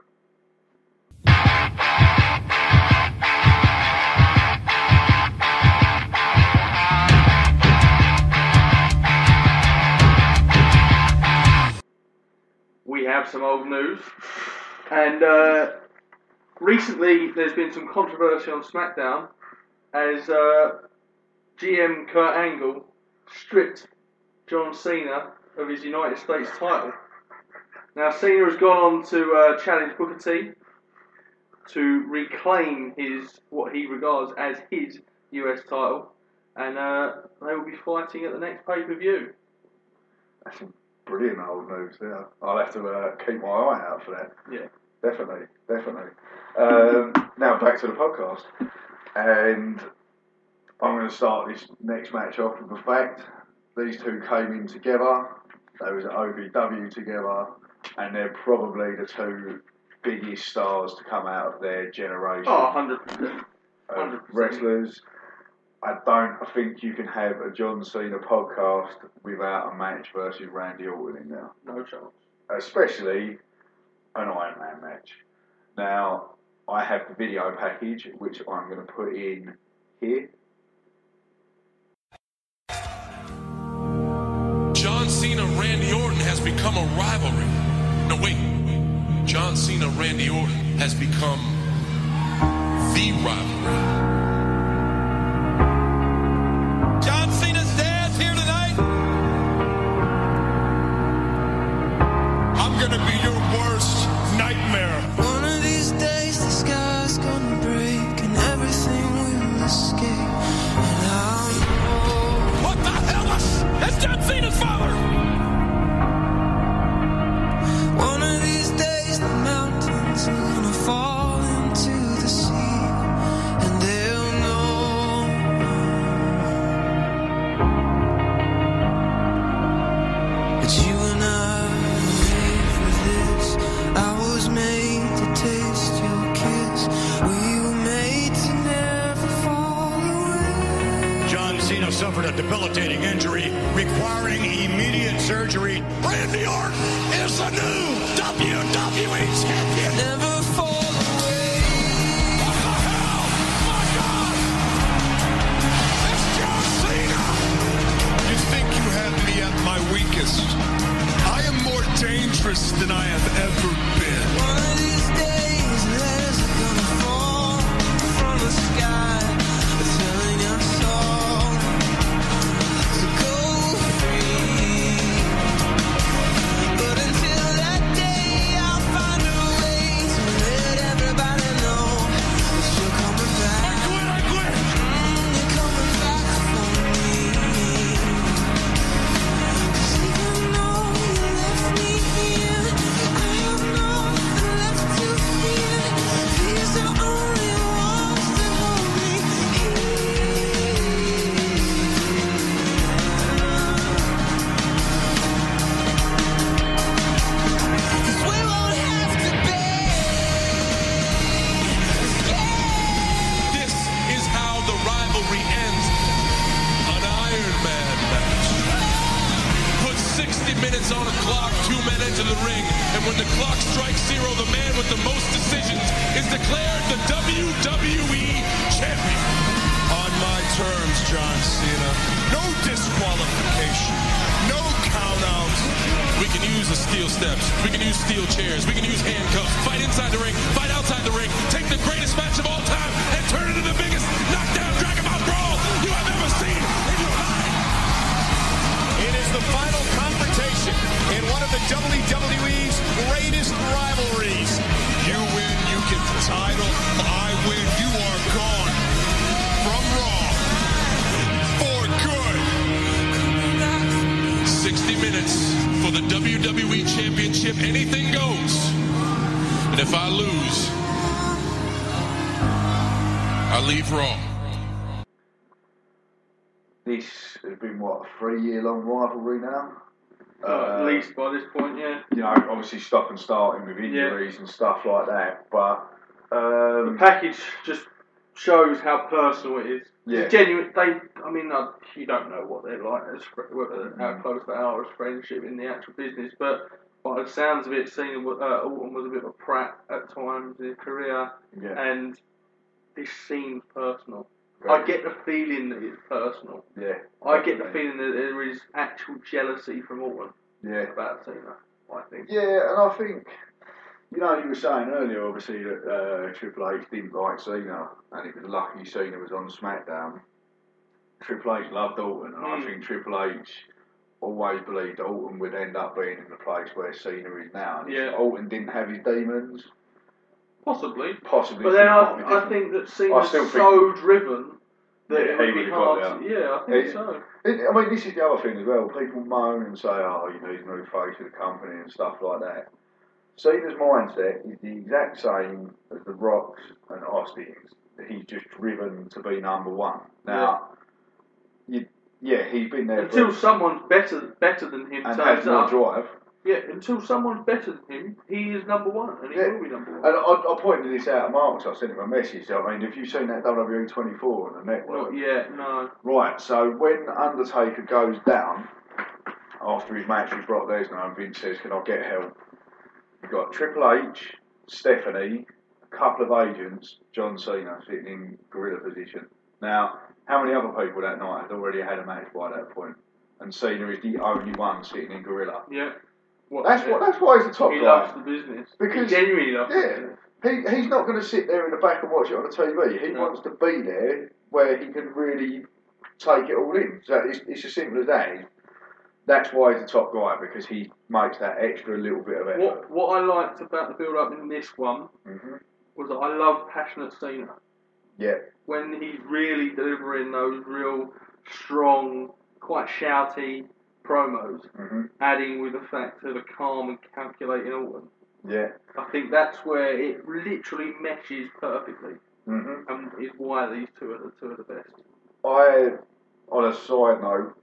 We have some old news, and uh, recently there's been some controversy on SmackDown as uh, G M Kurt Angle stripped John Cena of his United States title. Now Cena has gone on to uh, challenge Booker T to reclaim his what he regards as his U S title, and uh, they will be fighting at the next pay-per-view. That's some brilliant old news there. I'll have to uh, keep my eye out for that. Yeah. Definitely, definitely. Um, now back to the podcast. And I'm going to start this next match off with the fact these two came in together. They was at O V W together. And they're probably the two biggest stars to come out of their generation. Oh, one hundred percent. Of wrestlers. I don't think you can have a John Cena podcast without a match versus Randy Orton in there. No chance. Especially an Iron Man match. Now, I have the video package, which I'm going to put in here. John Cena, Randy Orton has become a rivalry. No, wait. John Cena, Randy Orton has become the rivalry. John Cena's dad's here tonight. I'm gonna be your worst nightmare. One of these days the sky's gonna break and everything will escape. And I'll know. What the hell is that's John Cena's father? One of these days the mountains are gonna fall into the sea. And suffered a debilitating injury requiring immediate surgery. Randy Orton is the new W W E champion. Never fall away. What the hell? My God! It's John Cena! You think you have me at my weakest? I am more dangerous than I have ever been. One of these days, letters are gonna fall from the sky, telling us all to go free. But until that day, I'll find a way to let everybody know that you're coming back. I quit, I quit! Mm, you're coming back for me. 'Cause even though you left me here, I have nothing left to fear. These are only walls that hold me here. 'Cause we won't have to beg. This is how the rivalry ends. An Iron Man match. Put sixty minutes on a clock, two men enter the ring, and when the clock strikes zero, the man with the most decisions is declared the W W E champion. On my terms, John Cena. No disqualification. No countouts. We can use the steel steps. We can use steel chairs. We can use handcuffs. Fight inside the ring. Fight outside the ring. Take the greatest match of all time and turn it into the biggest knockdown Dragon Ball brawl you have ever seen in your life. It is the final confrontation in one of the W W E's greatest rivalries. You win, you get the title. I win, you are gone. From Raw. For good. sixty minutes for the W W E Championship. Anything goes. And if I lose, I leave Raw. This has been, what, a three-year-long rivalry now? Uh, at least by this point, yeah. You know, obviously stop and starting with injuries and stuff like that, but... The Um, package just shows how personal it is. Yeah. It's genuine. They, I mean, uh, you don't know what they're like, as fr- whether how close they are as friendship in the actual business. But by the sounds of it, Cena, wa- uh, Orton was a bit of a prat at times in his career, yeah. and this seems personal. Very- I get the feeling that it's personal. Yeah. I get the definitely. feeling that there is actual jealousy from Orton Yeah. about Cena. I think. Yeah, and I think, you know, you were saying earlier, obviously, that uh, Triple H didn't like Cena, and it was lucky Cena was on SmackDown. Triple H loved Orton, and Mm. I think Triple H always believed Orton would end up being in the place where Cena is now. And Yeah. if Orton didn't have his demons, Possibly. possibly. But then things might be I, I different. think that I Cena's still think- so driven that Yeah, it would he be would've got hard. To, there. yeah, I think It- so. It, I mean, this is the other thing as well. People moan and say, oh, you know, he's moved face of the company and stuff like that. Cena's mindset is the exact same as The Rock's and Austin's. He's just driven to be number one. Now, you, yeah, he's been there Until for, someone's better better than him and turns has more up. drive. Yeah, until someone's better than him, he is number one, and he Yeah. will be number one. And I, I pointed this out to Mark, so I sent him a message. I mean, have you seen that W W E twenty-four on the network? Not yet, no. Right, so when Undertaker goes down after his match with Brock Lesnar and Vince says, can I get help? You've got Triple H, Stephanie, a couple of agents, John Cena sitting in gorilla position. Now, how many other people that night had already had a match by that point? And Cena is the only one sitting in gorilla. Yeah. What, That's yeah. what. That's why he's the top He guy. loves the business. Because- he genuinely loves the Yeah, business. he, he's not going to sit there in the back and watch it on the T V. He No. wants to be there where he can really take it all in. So it's, it's as simple as that. That's why he's the top guy, because he makes that extra little bit of effort. What what I liked about the build up in this one hmm was that I love passionate Cena. Yeah, When he's really delivering those real strong, quite shouty promos, hmm adding with the fact of a calm and calculating Orton. yeah. I think that's where it literally meshes perfectly, hmm and is why these two are the two of the best. I, on a side note,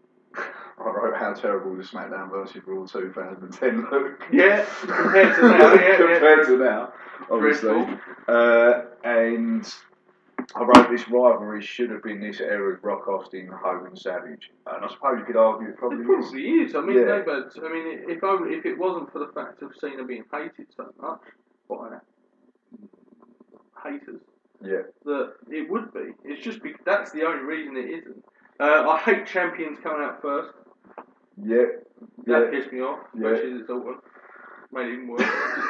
I wrote how terrible the SmackDown versus Raw two thousand ten look. Yeah, compared to now, yeah, compared yeah. to now, obviously. Dreadful. Uh, and I wrote this rivalry should have been this era's Rock Austin, Hogan, Savage, and I suppose you could argue it probably, It probably is. is. I mean, Yeah. they've had, I mean, if only if it wasn't for the fact of Cena being hated so much by haters, Yeah. that it would be. It's just because that's the only reason it isn't. Uh, I hate champions coming out first. Yeah. That Yeah. pissed me off, Yeah. especially as it's Orton. Made it even worse.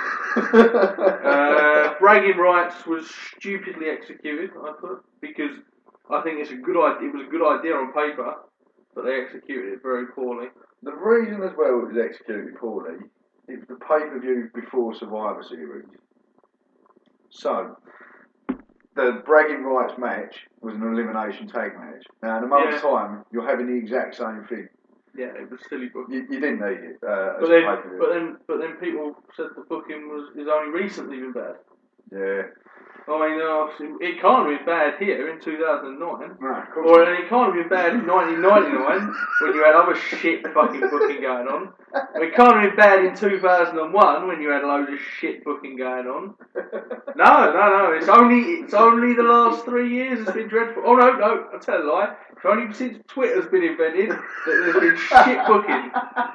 uh, bragging rights was stupidly executed, I thought, because I think it's a good idea. It was a good idea on paper, but they executed it very poorly. The reason as well it was executed poorly, it was the pay-per-view before Survivor Series. So, the bragging rights match was an elimination tag match. Now, in a month's Yeah. time, you're having the exact same thing. Yeah, it was silly booking. You, you didn't need it uh, as But a then, pay-per-view. but then, but then, people said the booking was is only recently been bad. Yeah. I mean, uh, it can't have been bad here in two thousand nine. No, of course Or not. it can't have been bad in nineteen ninety-nine when you had other shit fucking booking going on. It can't have been bad in two thousand one when you had a load of shit booking going on. No, no, no. It's only it's only the last three years it's been dreadful. Oh no, no. I tell a lie. It's only since Twitter's been invented that there's been shit booking.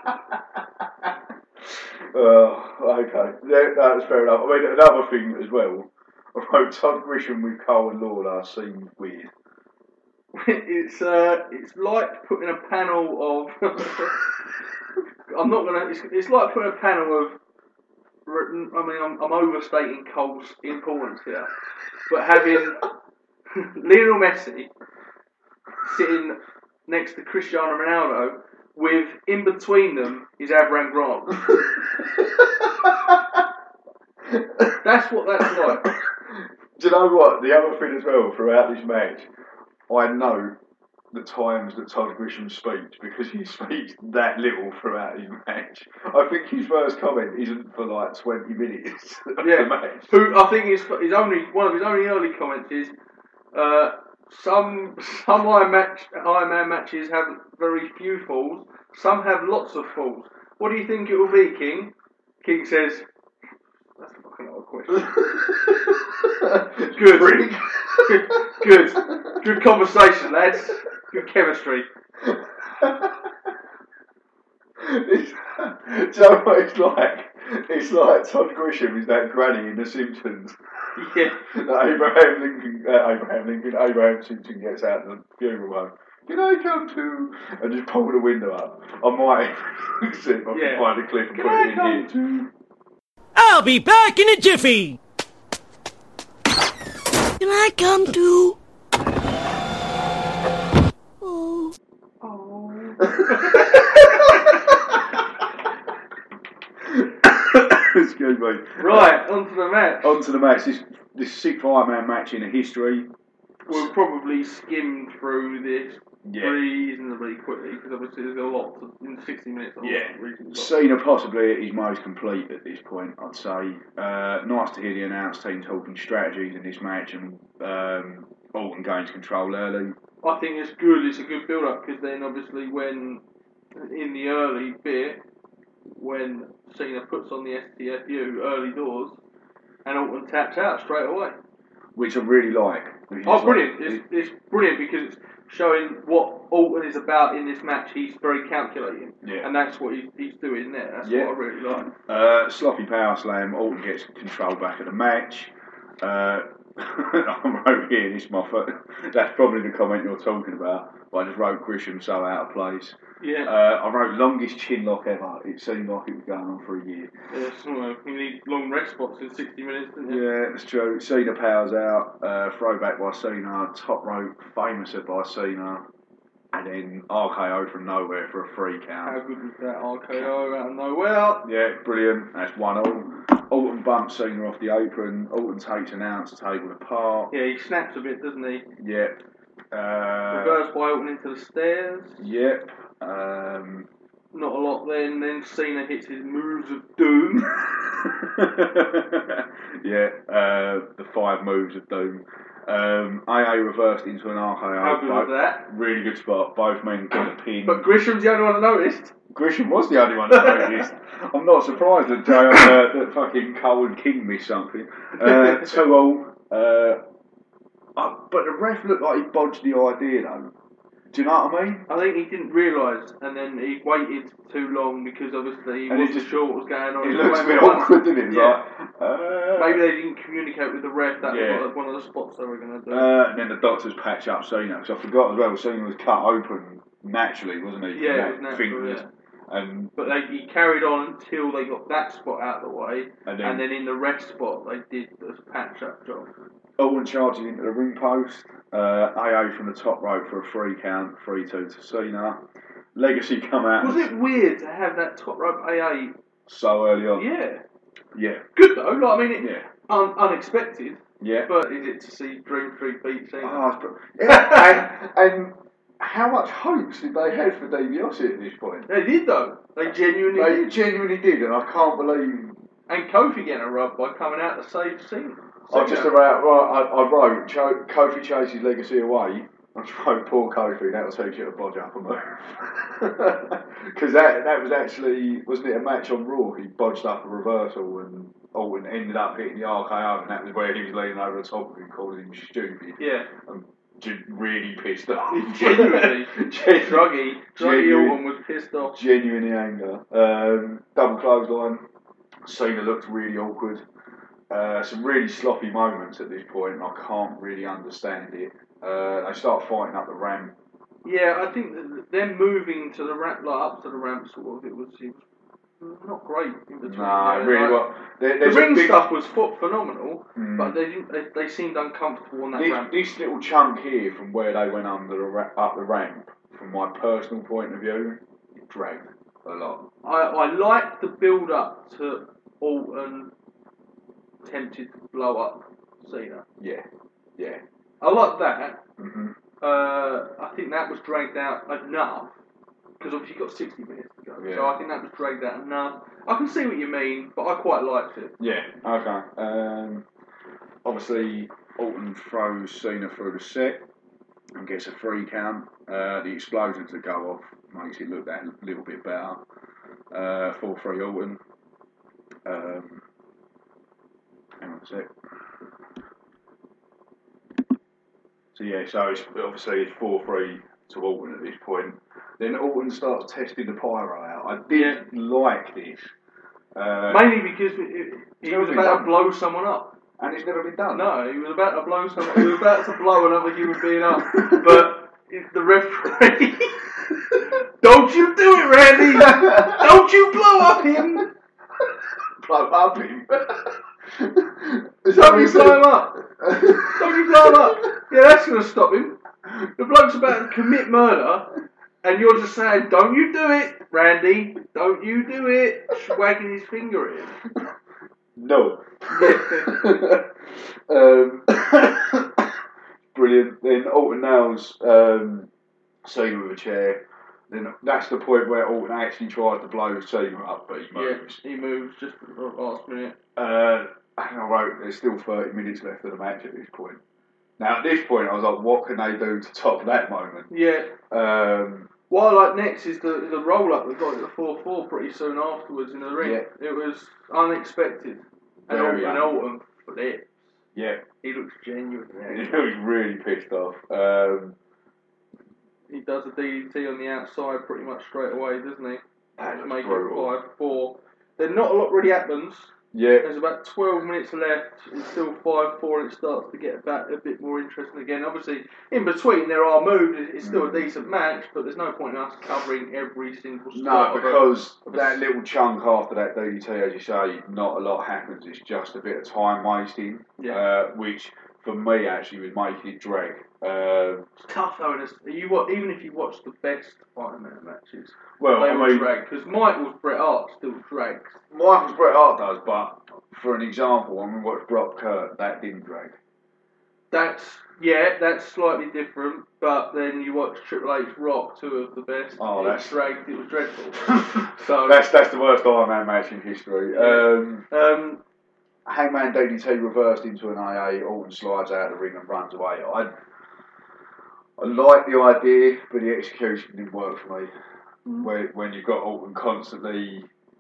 Oh, okay. Yeah, that's fair enough. I mean, another thing as well, I wrote Todd Grisham with Cole and Lawler seemed weird. It's uh, it's like putting a panel of. I'm not gonna. It's, it's like putting a panel of. I mean, I'm, I'm overstating Cole's importance here, but having Lionel Messi sitting next to Cristiano Ronaldo, with in between them is Avram Grant. That's what that's like. Do you know what? The other thing as well throughout this match, I know the times that Todd Grisham speaks because he speaks that little throughout his match. I think his first comment isn't for like twenty minutes of Yeah. the match. Who I think is his only one of his only early comments is uh, some some Iron match Iron Man matches have very few falls. Some have lots of falls. What do you think it will be, King? King says, "That's a fucking lot of question." Good. good, good, good conversation, lads. Good chemistry. It's, do you know what it's like? It's like Todd Grisham is that granny in The Simpsons. Yeah. That Abraham Lincoln, uh, Abraham Lincoln, Abraham Simpson gets out of the funeral home. Can I come too? And just pull the window up. I might see if I can Yeah. find a clip and Can put I it in come here. too? I'll be back in a jiffy. Can I come too? Oh. Excuse me. Right, on to the match. On to the match. This, this sixth Iron Man match in history. We'll probably skim through this Yeah. reasonably quickly because obviously there's a lot to, in sixty minutes. Yeah. Reasonably. Cena possibly at his most complete at this point, I'd say. Uh, nice to hear the announce team talking strategies in this match and um, Orton gains control early. I think it's good. It's a good build-up because then obviously when in the early bit when Cena puts on the S T F U early doors and Orton taps out straight away. Which I really like. Which is Oh, like- brilliant! It's, it's brilliant because it's showing what Orton is about in this match. He's very calculating, Yeah. and that's what he's, he's doing there. That's Yeah. what I really like. Uh, sloppy power slam. Orton gets control back of the match. Uh, I wrote here, this is my first, that's probably the comment you're talking about, but I just wrote Grisham so out of place. Yeah. Uh, I wrote longest chin lock ever. It seemed like it was going on for a year. Yeah, so you need long rest spots in sixty minutes, don't you? Yeah, that's true. Cena powers out. Uh, throwback by Cena. Top rope, famouser by Cena. And then R K O from nowhere for a free How count. good was that R K O out of nowhere? Yeah, brilliant. That's one all. Orton bumps Cena off the apron. Orton takes an ounce table apart. Yeah, he snaps a bit, doesn't he? Yep. Uh, Reverse by Orton into the stairs. Yep. Um, Not a lot then. Then Cena hits his moves of doom. yeah. Uh, the five moves of doom. Um, A A reversed into an R K O. How good was Both- that? Really good spot. Both men get a pin. But Grisham's the only one that noticed. Grisham was the only one that noticed. I'm not surprised that, J- uh, that fucking Cole and King missed something. Uh, two all. Uh, uh, but the ref looked like he bodged the idea though. Do you know what I mean? I think he didn't realise, and then he waited too long because obviously he And wasn't it just- sure what was going on. It was looks a maybe bit one- awkward, didn't it? It's Yeah. like, uh, Maybe they didn't communicate with the ref. That Yeah. was one of the spots they were going to do. Uh, and then the doctors patch up Cena, because I forgot as well, Cena was cut open naturally, wasn't he? Yeah, From it was that natural, fingers. yeah. And, But they he carried on until they got that spot out of the way, and and then, then in the rest spot they did the patch up job. Owen charges into the ring post, uh, A A from the top rope for a free count, three two to Cena. Legacy come out Was it weird to have that top rope A A? so early on. Yeah, Yeah, good though. Like, I mean, it, yeah, un- unexpected. yeah. But is it to see Dream Free beat Cena? Oh, it's pro- yeah, and, and how much hopes did they have for DiBiase at this point? They did though. They genuinely They did. genuinely did, and I can't believe. And Kofi getting a rub by coming out to save Cena. I just about right. I, I wrote Cho- Kofi chases Legacy away. I just wrote poor Kofi. That was who should have bodged up a move. Because that that was actually wasn't it a match on Raw? He bodged up a reversal and Orton ended up hitting the R K O, and that was where he was leaning over the top of him, calling him stupid. Yeah. And just really pissed off. Genuinely. Gen- Druggy. Druggy Genuine- Orton was pissed off. Genuine anger. Um, double clothesline. Cena looked really awkward. Uh, some really sloppy moments at this point, and I can't really understand it. Uh, they start fighting up the ramp. Yeah, I think that them moving to the ramp, like up to the ramp, sort of, it was, it was not great in between. Nah, there. really Like, what? There, the there's a ring big, stuff was ph- phenomenal, Mm. but they didn't. They, they seemed uncomfortable on that This, ramp. this little chunk here from where they went under the ra- up the ramp, from my personal point of view, it dragged a lot. I, I liked the build up to Orton tempted to blow up Cena. Yeah, yeah. I like that. hmm Uh, I think that was dragged out enough because obviously you've got sixty minutes to go. Yeah. So I think that was dragged out enough. I can see what you mean, but I quite liked it. Yeah, okay. Um, obviously, Orton throws Cena through the set and gets a free count. Uh, the explosions that go off makes it look that little bit better. Uh, four three Orton. Um, hang on a sec. So yeah, so it's obviously it's four three to Orton at this point. Then Orton starts testing the pyro out. I did like this. Uh, Mainly because it, it, he never was been about done. to blow someone up. and it's never been done. No, he was about to blow someone. He was about to blow another human being up, but it- the referee. Don't you do it, Randy! Don't you blow up him! Blow up him. Don't you blow him up! Don't you blow him up! Yeah, that's going to stop him. The bloke's about to commit murder, and you're just saying, "Don't you do it, Randy? Don't you do it?" Wagging his finger at him. No. um, brilliant. Then Orton nails um, Cena with a chair. Then that's the point where Orton actually tries to blow Cena up, but he moves. Yeah, he moves just at the last minute. Uh, and I wrote, there's still thirty minutes left of the match at this point. Now, at this point, I was like, what can they do to top that moment? Yeah. Um, What I like next is the the roll up that got to the four four pretty soon afterwards in the ring. Yeah. It was unexpected. And Very Orton, and Orton flips. yeah, He looks genuine. he was really pissed off. Um, He does a D D T on the outside pretty much straight away, doesn't he? that To was make brutal. it five four. Then not a lot really happens. Yeah, There's about twelve minutes left. It's still five four, and it starts to get back a bit more interesting again. Obviously, in between there are moves. It's still a decent match, but there's no point in us covering every single spot. no, of a- because that little chunk after that D D T, as you say, not a lot happens. It's just a bit of time wasting, Yeah. uh, which for me actually was making it drag. Uh, It's tough though. It's, you wa- even if you watch the best Iron Man matches, well, they I will mean, drag because Michael's Bret Hart still drags. Michael's Bret Hart does, but for an example, when we watched Brock Kurt, that didn't drag. That's yeah, that's slightly different. But then you watch Triple H Rock, two of the best. Oh, it that's- dragged. It was dreadful. so That's that's the worst Iron Man match in history. Um, um, Hangman D D T reversed into an A A. Orton slides out of the ring and runs away. I I like the idea, but the execution didn't work for me. Mm. Where when you've got Orton constantly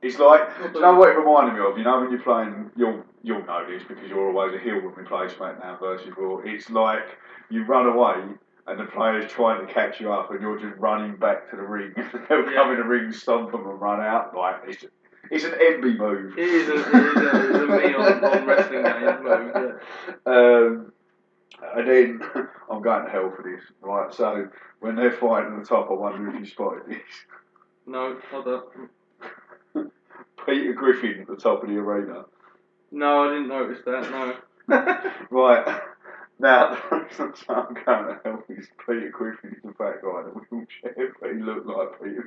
It's like, do you know what it reminded me of? You know when you're playing, you'll you'll know this because you're always a heel when we play SmackDown versus Raw. It's like you run away and the player's trying to catch you up and you're just running back to the ring. They'll Yeah. come in the ring, stomp them and run out. Like it's it's an envy move. It is a, it is a, it is a me on, on wrestling games move, yeah. Um, and then I'm going to hell for this. Right, so when they're fighting at the top, I wonder if you spotted this. No, I don't. Peter Griffin at the top of the arena. No, I didn't notice that, no. Right, now, so I'm going to hell for this. Peter Griffin is the fat guy in a wheelchair, but he looked like Peter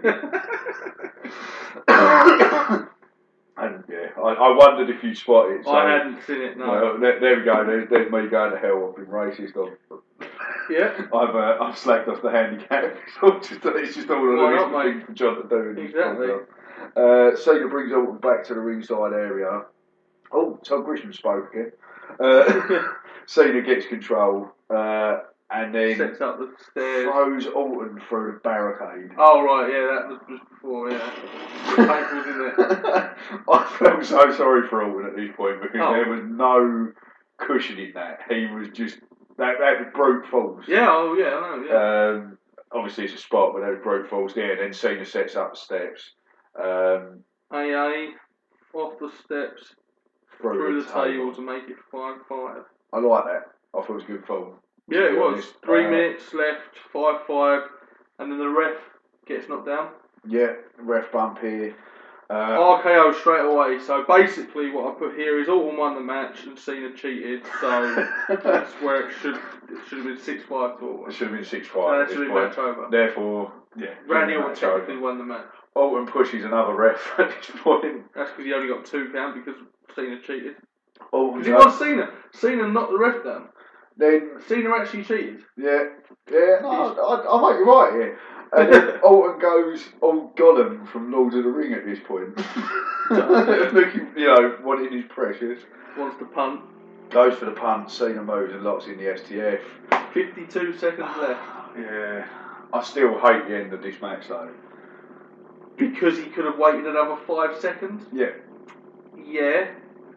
Griffin. And yeah, I, I wondered if you'd spot it. So, I hadn't seen it, no. Well, there, there we go, there's, there's me going to hell. I've been racist. I've, Yeah. I've, uh, I've slagged off the handicap. It's, all just, it's just all a Why list not, of mate? things for John to do. In this Exactly. podcast. Uh, Cena brings Orton back to the ringside area. Oh, Tom Grisham spoke again. Uh, Cena gets control uh, and then Sets up the stairs. throws Orton through the barricade. Oh, right, yeah, that was just before, yeah. It was painful, didn't it? I felt so sorry for Orton at this point because Oh. there was no cushioning that. He was just, that, that was brute force. Yeah, oh, yeah, I know, yeah. Um, obviously, it's a spot, but there was brute force there. And then Cena sets up the steps. Um, A A, off the steps, through, through the the table. table to make it five five. I like that. I thought it was a good film. Yeah, To it be was. honest. Three Uh, minutes left, five five, and then the ref gets knocked down. Yeah, ref bump here. Uh, R K O straight away. So basically, what I put here is Orton won the match and Cena cheated. So that's where it should it should have been six five to It Orton. should have been six No, five that at should this have been point. match over. Therefore, yeah. Randy match Orton technically over. won the match. Orton pushes another ref at this point. That's because he only got two count because Cena cheated. Orton Because it goes- was Cena. Cena knocked the ref down. Then, Cena actually cheated. yeah, yeah, no, I, I, I think you're right here. And then Orton goes all Gollum from Lord of the Ring at this point. Looking, you know, wanting his precious. Wants to punt. Goes for the punt, Cena moves and locks in the S T F. fifty-two seconds left. Yeah. I still hate the end of this match though. Because he could have waited another five seconds. Yeah. Yeah.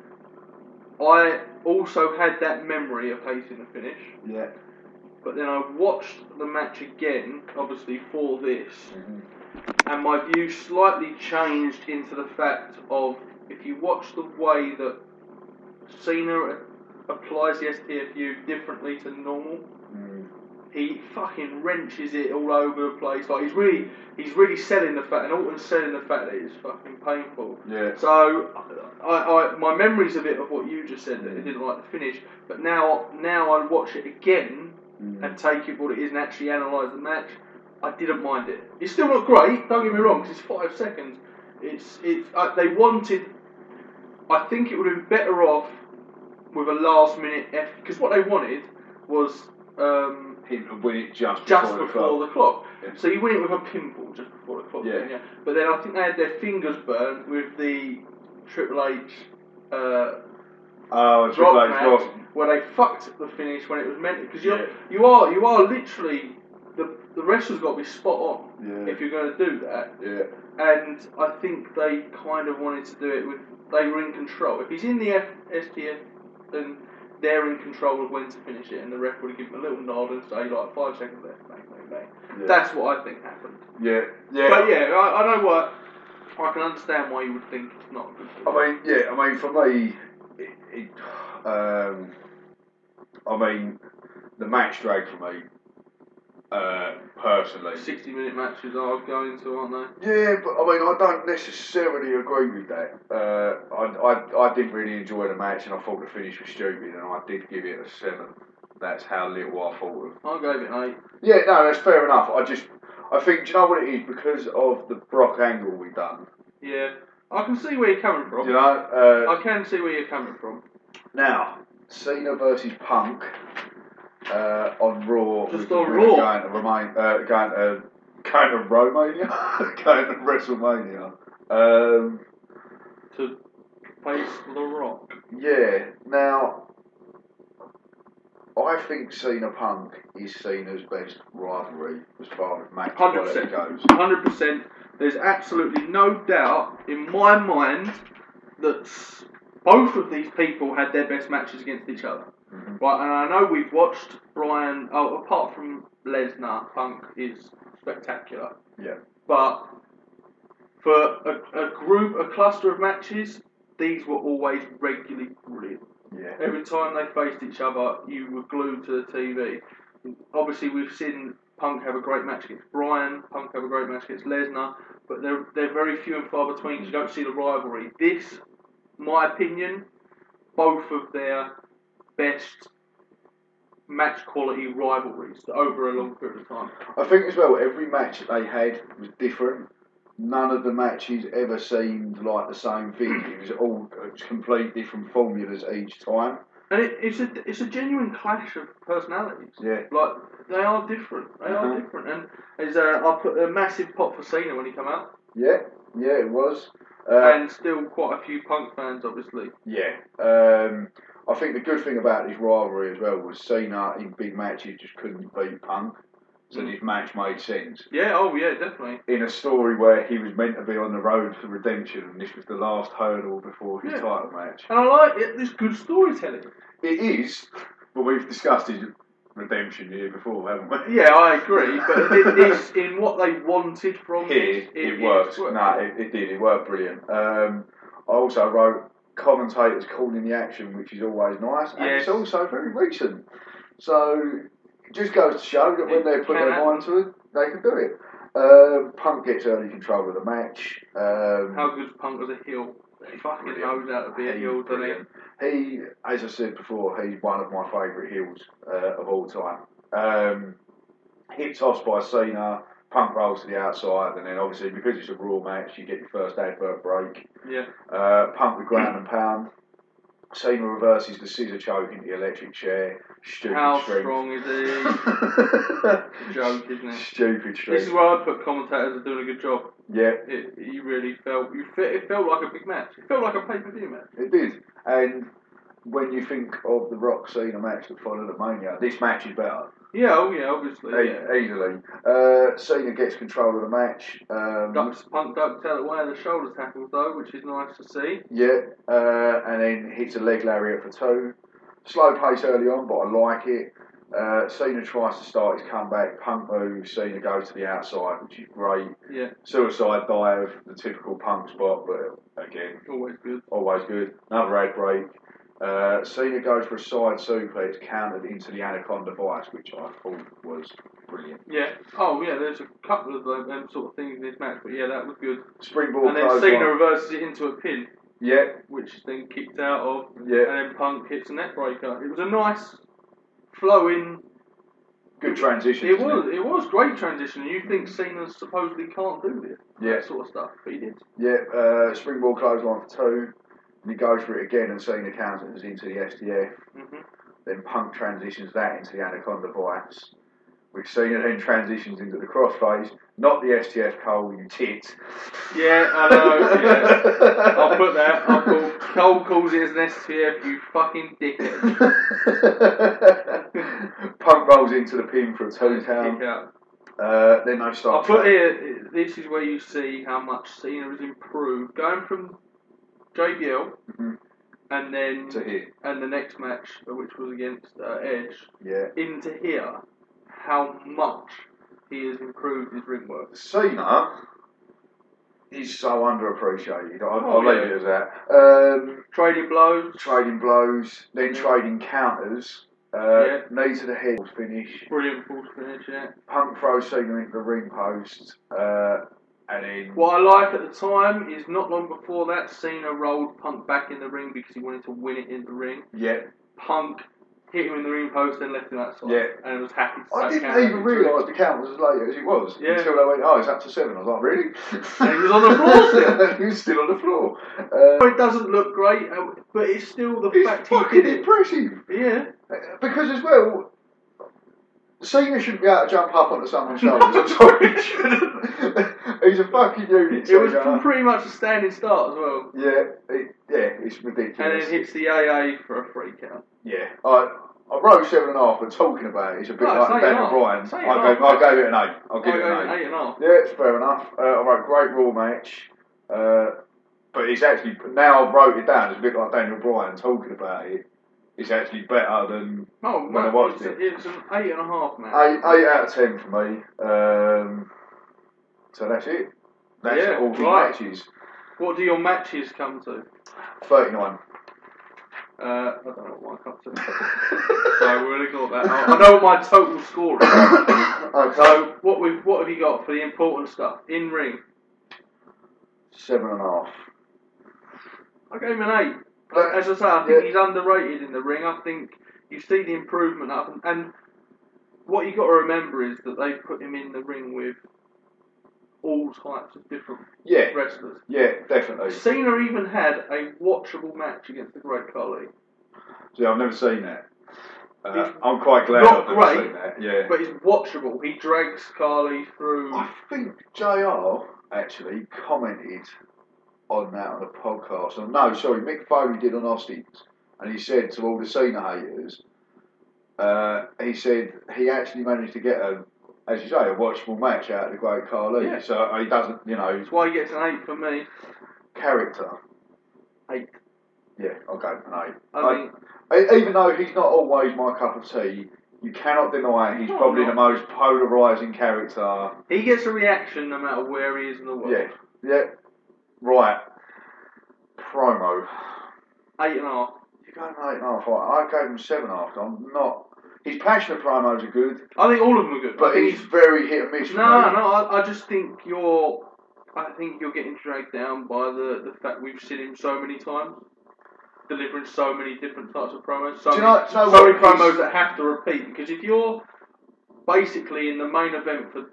I also had that memory of hating the finish. Yeah. But then I watched the match again, obviously for this, Mhm. and my view slightly changed into the fact of if you watch the way that Cena applies the S T F U differently to normal, Mm. he fucking wrenches it all over the place. Like he's really, he's really selling the fact, and Orton's selling the fact that it's fucking painful. Yeah. So, I, I, my memories of it of what you just said that he didn't like the finish, but now, now I watch it again Mm. and take it what it is and actually analyse the match. I didn't mind it. It's still not great. Don't get me wrong, 'cause it's five seconds. It's, it's. Uh, they wanted. I think it would have been better off with a last minute F, because what they wanted was. Um, Him to win it just, just before, before the the clock. Yeah. So you win it with a pimple just before the clock. Yeah. Yeah. But then I think they had their fingers burnt with the Triple H uh, Oh, Triple rock H match, Rock. where they fucked the finish when it was meant to. Because Yeah. you are you are literally the the wrestler's got to be spot on Yeah. if you're going to do that. Yeah. And I think they kind of wanted to do it with they were in control. If he's in the F, S T F, then they're in control of when to finish it, and the ref would give him a little nod and say like five seconds left, bang, bang, bang. Yeah. That's what I think happened. Yeah. Yeah. But yeah, I, I know what I can understand why you would think it's not good. I mean, yeah, I mean, for me, it, it, um, I mean, the match drag for me, uh, personally. sixty minute matches are going to, aren't they? Yeah, but I mean, I don't necessarily agree with that. Uh, I, I, I didn't really enjoy the match, and I thought the finish was stupid, and I did give it a seven. That's how little I thought of. I gave it an eight. Yeah, no, that's fair enough. I just, I think, do you know what it is? Because of the Brock angle we done. Yeah, I can see where you're coming from. You know, uh, I can see where you're coming from. now Cena versus Punk uh, on Raw. Just with- on with Raw? Going to Remain, uh, going to going to Romania, going to WrestleMania. Um, To face The Rock. yeah. Now, I think Cena Punk is Cena's best rivalry as far as match Hundred quality percent. goes. Hundred percent. There's absolutely no doubt in my mind that s- both of these people had their best matches against each other. Mm-hmm. Right, and I know we've watched Brian. Oh, apart from Lesnar, Punk is spectacular. Yeah. But for a, a group, a cluster of matches, these were always regularly brilliant. Yeah. Every time they faced each other, you were glued to the T V. Obviously, we've seen Punk have a great match against Bryan, Punk have a great match against Lesnar, but they're, they're very few and far between because you don't see the rivalry. This, my opinion, both of their best match quality rivalries over a long period of time. I think as well, every match that they had was different. None of the matches ever seemed like the same thing. It was all complete different formulas each time. And it, it's a it's a genuine clash of personalities. Yeah. Like, they are different. They Uh-huh. are different. And there's a, I put a massive pop for Cena when he came out. Yeah, yeah, it was. Uh, and still quite a few Punk fans, obviously. Yeah. Um, I think the good thing about this rivalry as well was Cena in big matches just couldn't beat Punk. So Mm. this match made sense. Yeah, oh yeah, definitely. In a story where he was meant to be on the road to redemption and this was the last hurdle before his Yeah. title match. And I like it, there's good storytelling. It is, but we've discussed his redemption here before, haven't we? Yeah, I agree, but it, it's in what they wanted from Here, this. it, worked. No, it, it did. It worked brilliant. Um, I also wrote commentators calling the action, which is always nice, and Yes. it's also very recent. So it just goes to show that when It they put can their mind to it, they can do it. Um, Punk gets early control of the match. Um, How good's Punk as a heel? He fucking Brilliant. knows how to be a He's heel, doesn't he? brilliant. He, as I said before, he's one of my favourite heels uh, of all time. Um, hit toss by Cena, Punk rolls to the outside, and then obviously because it's a Raw match, you get your first advert break. Yeah. Uh, Punk with ground and pound. Cena reverses the scissor choke into the electric chair. Stupid How strength. strong is he? A joke, isn't it? Stupid This strength. is where I put commentators are doing a good job. Yeah, It, you really felt you fe- it felt like a big match. It felt like a pay per view match. it did. And when you think of the Rock Cena match that followed at Mania, this match is better. Yeah, oh yeah, obviously. E- Yeah. Easily. Uh, Cena gets control of the match. Um, Ducks, Punk ducked out away of the shoulder tackles though, which is nice to see. yeah, uh, and then hits a leg lariat for two. Slow pace early on, but I like it. Uh, Cena tries to start his comeback. Punk moves. Cena goes to the outside, which is great. Yeah, Suicide dive, the typical Punk spot, but again, always good. always good. Another ad break. Uh, Cena goes for a side suplex, countered into the Anaconda Vice, which I thought was brilliant. Yeah. Oh yeah, there's a couple of them, them sort of things in this match, but yeah, that was good. Springboard And then clothesline. Cena reverses it into a pin, Yeah, which is then kicked out of. yeah. And then Punk hits a neck breaker. It was a nice flowing. Good transition. It isn't was. It was great transition. You think Cena supposedly can't do this, Yeah. that sort of stuff, but he did. Yeah, uh, springboard clothesline for two. And he goes for it again and Cena counters into the S T F. hmm Then Punk transitions that into the Anaconda Vice. Which Cena then transitions into the crossface. Not the S T F Cole, you tit. Yeah, I know. Yeah. I'll put that. I'll call, Cole calls it as an S T F, you fucking dickhead. Punk rolls into the pin for a two Kick count. out. Uh, then they I start. put here, this is where you see how much Cena has improved. Going from J B L Mhm. and then To here. and the next match, which was against uh, Edge, Yeah. into here, how much he has improved his ring work. Cena is so underappreciated. I'll, Oh, I'll leave yeah. it as that. Um, Trading blows, trading blows, then Yeah. trading counters. Uh, Yeah. Knee to the head finish. brilliant false finish, yeah. Punk throws Cena into the ring post. Uh, and then. What I like at the time is not long before that, Cena rolled Punk back in the ring because he wanted to win it in the ring. Yeah. Punk hit him in the ring post and left him outside. Yeah. And it was happy to I back didn't out even into realise it. the count was as late as it was. Yeah. Until they went, oh, it's up to seven. I was like, really? And he was on the floor still. He was still on the floor. Uh, It doesn't look great, uh, but it's still the it's fact he fucking did it. impressive. Yeah. Because as well, Cena shouldn't be able to jump up onto someone's shoulders. I'm sorry, he shouldn't. He's a fucking unit. It was Cena. pretty much a standing start as well. Yeah, it, yeah, it's ridiculous. And then hits the A A for a free count. Yeah, I I wrote seven and a half, but talking about it, it's a bit No, it's like eight and Daniel a half. Bryan. It's eight I and a gave, half. I gave it an eight. I'll give I it gave an it eight. eight and a half. Yeah, it's fair enough. Uh, I wrote great Raw match, uh, but it's actually now I've wrote it down. It's a bit like Daniel Bryan talking about it. It's actually better than Oh, when I man, watched it's, it. a, it's an eight and a half, man. Eight, eight out of ten for me. Um, so that's it. That's Yeah, all the right. matches. What do your matches come to? thirty-nine. Uh, I don't know what my cup to. So we'll ignore that. I I know what my total score is. Okay. So what we what have you got for the important stuff in ring? Seven and a half. I gave him an eight. But- As I say, I think yeah. he's underrated in the ring. I think you see the improvement up, and, and what you got to remember is that they put him in the ring with all types of different Yeah. wrestlers. Yeah, definitely. Cena even had a watchable match against the Great Khali. See, I've never seen that. Uh, It's I'm quite glad not I've never great, seen that. Yeah. But it's watchable. He drags Khali through. I think J R actually commented on that on a podcast. Oh, no, sorry, Mick Foley did on Austin's, and he said to all the Cena haters, uh, he said he actually managed to get a, as you say, a watchable match out of the Great Khali. Yeah. So he doesn't, you know, That's why he gets an eight for me. character. Eight. Yeah, I'll go for an eight. I think. I, even though he's not always my cup of tea, you cannot deny he's No, probably not. the most polarising character. He gets a reaction no matter where he is in the world. Yeah, yeah. Right. Promo. Eight and a half. You gave him eight and a half. I I gave him seven after. I'm not. His passionate promos are good, I think all of them are good. but I think he's very hit and miss. No, for me. no. I, I just think you're. I think you're getting dragged down by the, the fact we've seen him so many times, delivering so many different types of promos. So Do you many, know- do you know so many what promos is- that have to repeat. Because if you're basically in the main event for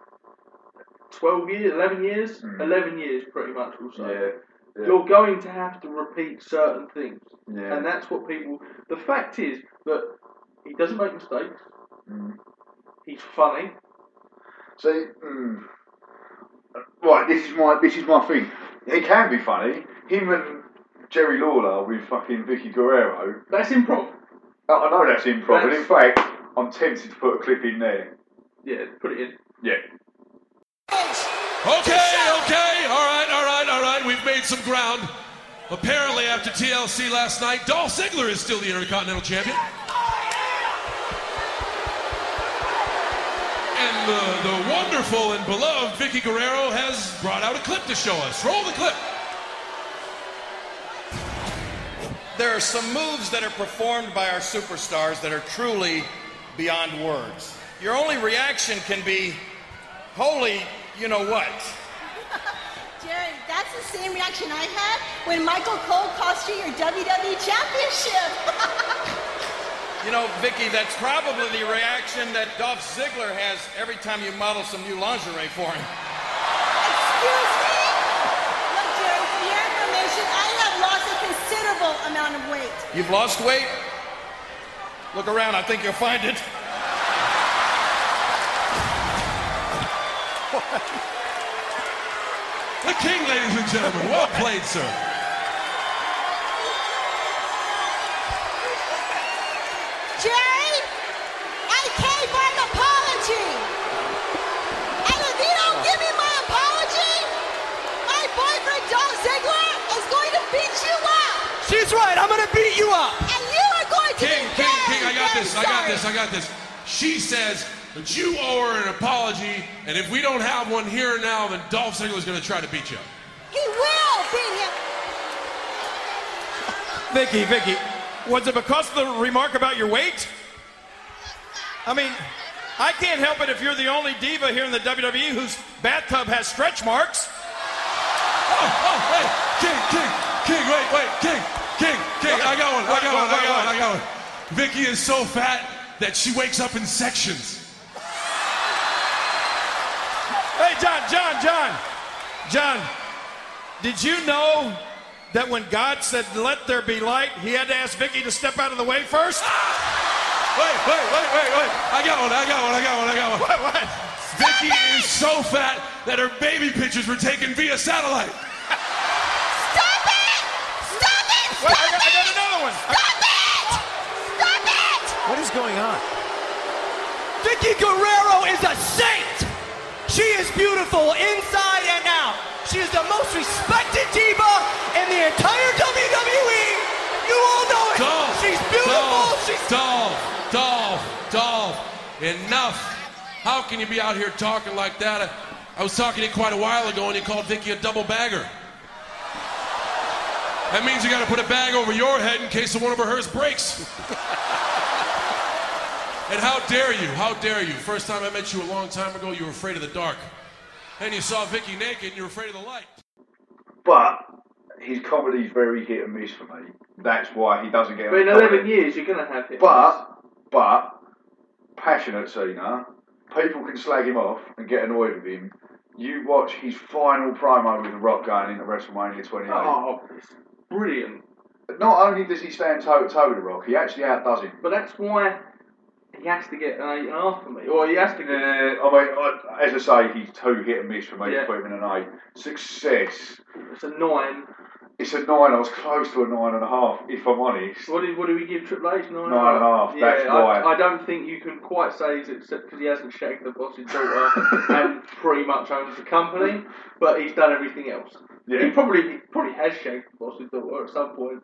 twelve years, eleven years, Mm. eleven years, pretty much, we'll say. Yeah, yeah. You're going to have to repeat certain things, Yeah. and that's what people. The fact is that he doesn't make mistakes. Mm. He's funny. See, mm, right. This is my this is my thing. He can be funny. Him and Jerry Lawler with fucking Vicky Guerrero. That's improv. I I know that's improv, but in That's- fact, I'm tempted to put a clip in there. Yeah, put it in. Yeah. Okay, okay, all right, all right, all right. We've made some ground. Apparently, after T L C last night, Dolph Ziggler is still the Intercontinental Champion. And the, the wonderful and beloved Vicky Guerrero has brought out a clip to show us. Roll the clip. There are some moves that are performed by our superstars that are truly beyond words. Your only reaction can be, holy, you know what? Jerry, that's the same reaction I had when Michael Cole cost you your W W E Championship. You know, Vicky, that's probably the reaction that Dolph Ziggler has every time you model some new lingerie for him. Excuse me? Look, Jerry, for your information, I have lost a considerable amount of weight. You've lost weight? Look around, I think you'll find it. The King, ladies and gentlemen. Well played, sir. Jerry, I came by an apology. And if you don't give me my apology, my boyfriend Dolph Ziggler is going to beat you up. She's right. I'm gonna beat you up. And you are going to King, be King, very, King, I got very this, I got sorry. this, I got this. She says that you owe her an apology, and if we don't have one here and now, then Dolph Ziggler's going to try to beat you up. He will beat him. Vicky, Vicky, was it because of the remark about your weight? I mean, I can't help it if you're the only diva here in the W W E whose bathtub has stretch marks. Oh, oh, hey, King, King, King, wait, wait, King, King, King, I got one, I got one, I got one, I got one. Vicky is so fat that she wakes up in sections. Hey, John, John, John, John, did you know that when God said, let there be light, he had to ask Vicky to step out of the way first? Wait, wait, wait, wait, wait. I got one, I got one, I got one, I got one. What, what? Vicky is so fat that her baby pictures were taken via satellite. Stop it! Stop it! Stop Wait, I got, I got it! another one. I- Stop it! Stop it! What is going on? Vicky Guerrero is a saint. She is beautiful inside and out. She is the most respected diva in the entire W W E. You all know it. Dolph, She's beautiful. Dolph, She's Dolph, Dolph, Dolph. Enough. How can you be out here talking like that? I, I was talking to you quite a while ago and you called Vicky a double bagger. That means you got to put a bag over your head in case one of hers breaks. And how dare you, how dare you? First time I met you a long time ago, you were afraid of the dark. And you saw Vicky naked and you were afraid of the light. But his comedy's very hit and miss for me. That's why he doesn't get But in on eleven comedy. years, you're going to have hit. But, but, passionate Cena, people can slag him off and get annoyed with him. You watch his final promo with The Rock going into WrestleMania twenty-eight. Oh, it's brilliant. Not only does he stand toe to toe with The Rock, he actually outdoes him. But that's why he has to get an eight and a half for me, or he has to get. Uh, I mean, I, as I say, he's too hit and miss for me Yeah. to put him in an eight. Success. It's a nine. It's a nine. I was close to a nine and a half, if I'm honest. What did what do we give Triple H? Nine, Nine and a half, Yeah, that's I, right. I don't think you can quite say he's except because he hasn't shagged the boss's daughter and pretty much owns the company, but he's done everything else. Yeah. He probably he probably has shagged the boss's daughter at some point.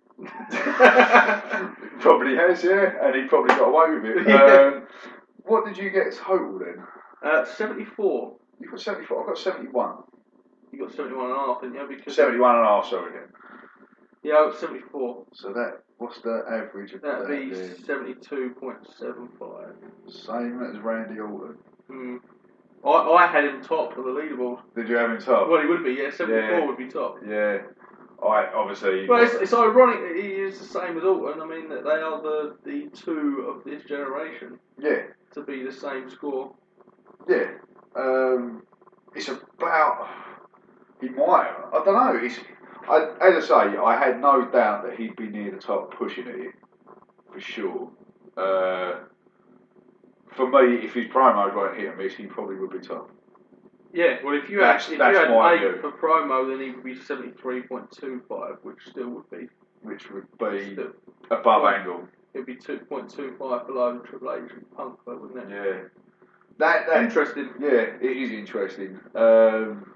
Probably has, yeah, and he probably got away with it. Yeah. Um, what did you get total then? Uh, seventy-four. You got seventy-four. I got seventy-one. You got seventy-one and a half, didn't you? Because Seventy-one and a half. Sorry, then. Yeah, I got seventy-four. So that what's the average of That'd that? be then? seventy-two point seven five. Same as Randy Orton. Hmm. I, I had him top for the leaderboard. Did you have him top? Well, he would be, yeah. seventy-four Yeah. would be top. Yeah. I obviously. Well, it's, it's ironic that he is the same as Orton. I mean, that they are the, the two of this generation Yeah. to be the same score. Yeah. Um, it's about. He might. I don't know. It's. I, as I say, I had no doubt that he'd be near the top, pushing it for sure. Uh, for me, if his promo weren't hit and miss, he probably would be top. Yeah, well, if you That's- had, if that's you had my eight view. for promo, then he would be seventy-three point two five, which still would be. Which would be Still, above well, angle. It'd be two point two five below Triple H and Punk, though, wouldn't it? Yeah. That, that Interesting. Yeah, it is interesting. Um,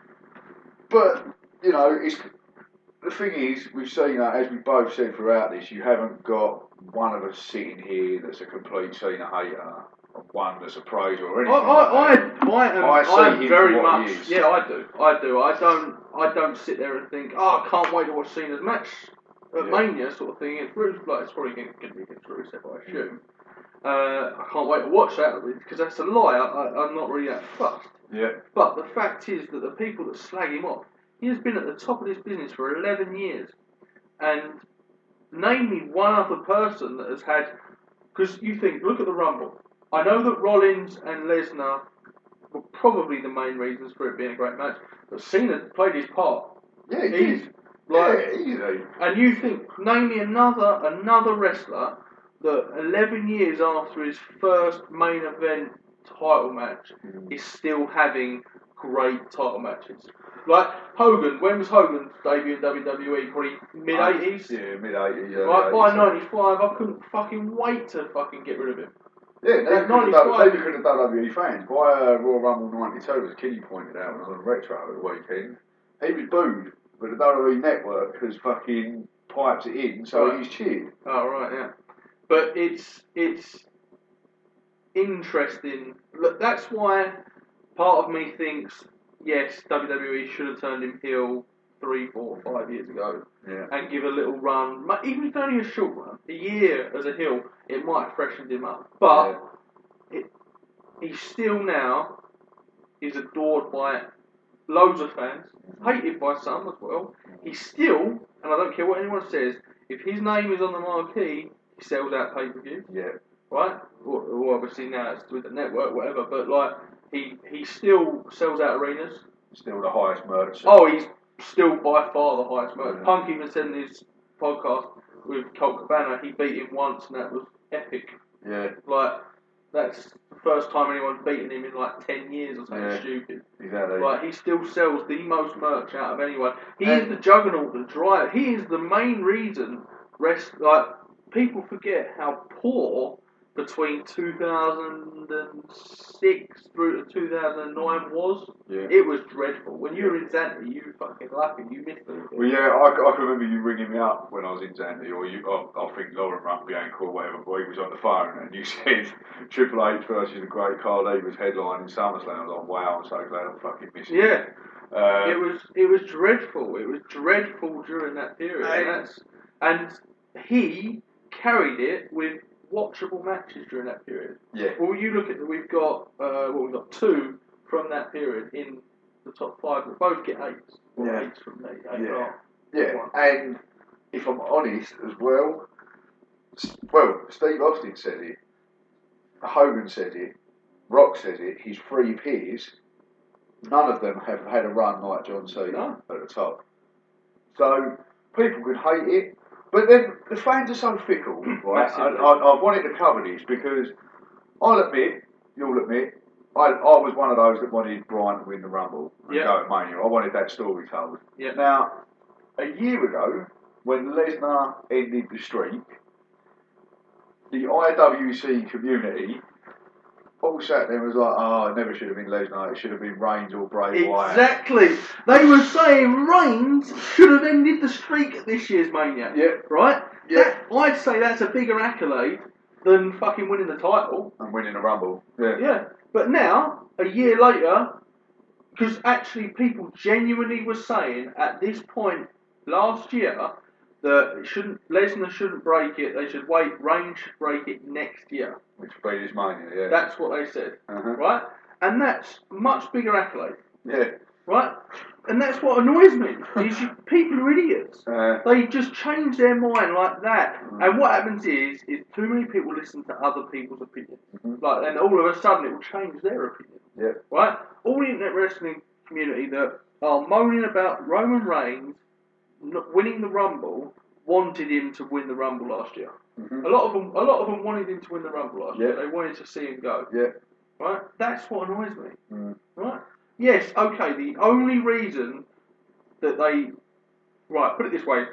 but you know, it's the thing is, we've seen that as we both said throughout this. You haven't got one of us sitting here that's a complete Cena hater, or one that's a praiser or I, anything. I, like I, that. I am, I see I am him very for what much. he is. Yeah, I do. I do. I don't. I don't sit there and think, oh, I can't wait to watch Cena's match at Yeah. Mania, sort of thing. It's, Rusev, like, it's probably going to be against Rusev, I assume. Uh, I can't wait to watch that because that's a lie. I, I, I'm not really that fussed. Yeah. But the fact is that the people that slag him off, he has been at the top of this business for eleven years, and name me one other person that has had. Because you think, look at the Rumble. I know that Rollins and Lesnar were probably the main reasons for it being a great match, but Cena played his part. Yeah, he He's did. like, Yeah, easily. and you think, name me another another wrestler that eleven years after his first main event title match is still having great title matches. Like Hogan, when was Hogan's debut in W W E? Probably mid eighties. Yeah, mid eighties. Right, by ninety-five, I couldn't fucking wait to fucking get rid of him. Yeah, they At could have done, ninety-five they could have done W W E fans. By uh, Royal Rumble ninety-two, as Kenny pointed out when I was on Retro at the weekend, he was booed, but the W W E Network has fucking piped it in, so Right. he's cheered. Oh right, yeah. But it's it's interesting. Look, that's why part of me thinks yes, W W E should have turned him heel three, four, five years ago, Yeah. and give a little run, mu- even if only a short run, a year as a heel, it might have freshened him up. But it, he still now is adored by loads of fans, hated by some as well. He's still, and I don't care what anyone says, if his name is on the marquee, he sells out pay-per-view. Yeah. Right? Well, well, obviously now it's with the network, whatever, but like, he, he still sells out arenas. Still the highest merch. Oh, he's still by far the highest merch. Yeah. Punk even said in his podcast with Colt Cabana, he beat him once and that was epic. Yeah. Like, that's the first time anyone's beaten him in like ten years or something Yeah. stupid. Exactly. Like, he still sells the most merch out of anyone. He And- is the juggernaut, the driver. He is the main reason rest like people forget how poor between two thousand six through to two thousand nine was. Yeah. It was dreadful. When you were in Zante, you were fucking lucky. You missed it. Well, yeah, I, I can remember you ringing me up when I was in Zante, or you, I, I think Lauren Rumpbianco or whatever, boy, was on the phone, and you said Triple H versus the Great Khali was headlining SummerSlam. I was like, wow, I'm so glad I'm fucking missing Yeah. it. Uh, it was it was dreadful. It was dreadful during that period. I- and, that's, and he carried it with watchable matches during that period. Yeah. Well, you look at we've got uh, well, we've got two from that period in the top five. We both get eights. Or Yeah. eights from me. Eight Yeah. and a half. Yeah, One. and if I'm honest as well, s- well, Steve Austin said it, Hogan said it, Rock says it, his three peers, none of them have had a run like John Cena No. at the top. So, people could hate it, but then the fans are so fickle, right? I, Massively. I, I wanted to cover this because I'll admit, you'll admit, I, I was one of those that wanted Bryan to win the Rumble and Yeah. go at Mania. I wanted that story told. Yeah. Now, a year ago, when Lesnar ended the streak, the I W C community all sat there and was like, oh, it never should have been Lesnar, it should have been Reigns or Bray Wyatt. Exactly. They were saying Reigns should have ended the streak at this year's Mania. Yeah. Right? Yeah. That, I'd say that's a bigger accolade than fucking winning the title. And winning the Rumble. Yeah. Yeah. But now, a year later, because actually people genuinely were saying at this point last year that it shouldn't Lesnar shouldn't break it. They should wait. Reigns should break it next year. Which would be this Mania, yeah. That's what they said, Uh-huh. right? And that's much bigger accolade, Yeah. right? And that's what annoys me. Is you, people are idiots. Uh, They just change their mind like that. And what happens is, is too many people listen to other people's opinions. Mhm. Like, and all of a sudden it will change their opinion. yeah. Right? All the internet wrestling community that are moaning about Roman Reigns not winning the Rumble wanted him to win the Rumble last year. Mhm. A lot of them, a lot of them wanted him to win the Rumble last Yeah. year. They wanted to see him go. Yeah. Right? That's what annoys me. Mm. Right? Yes. Okay. The only reason that they, right, put it this way: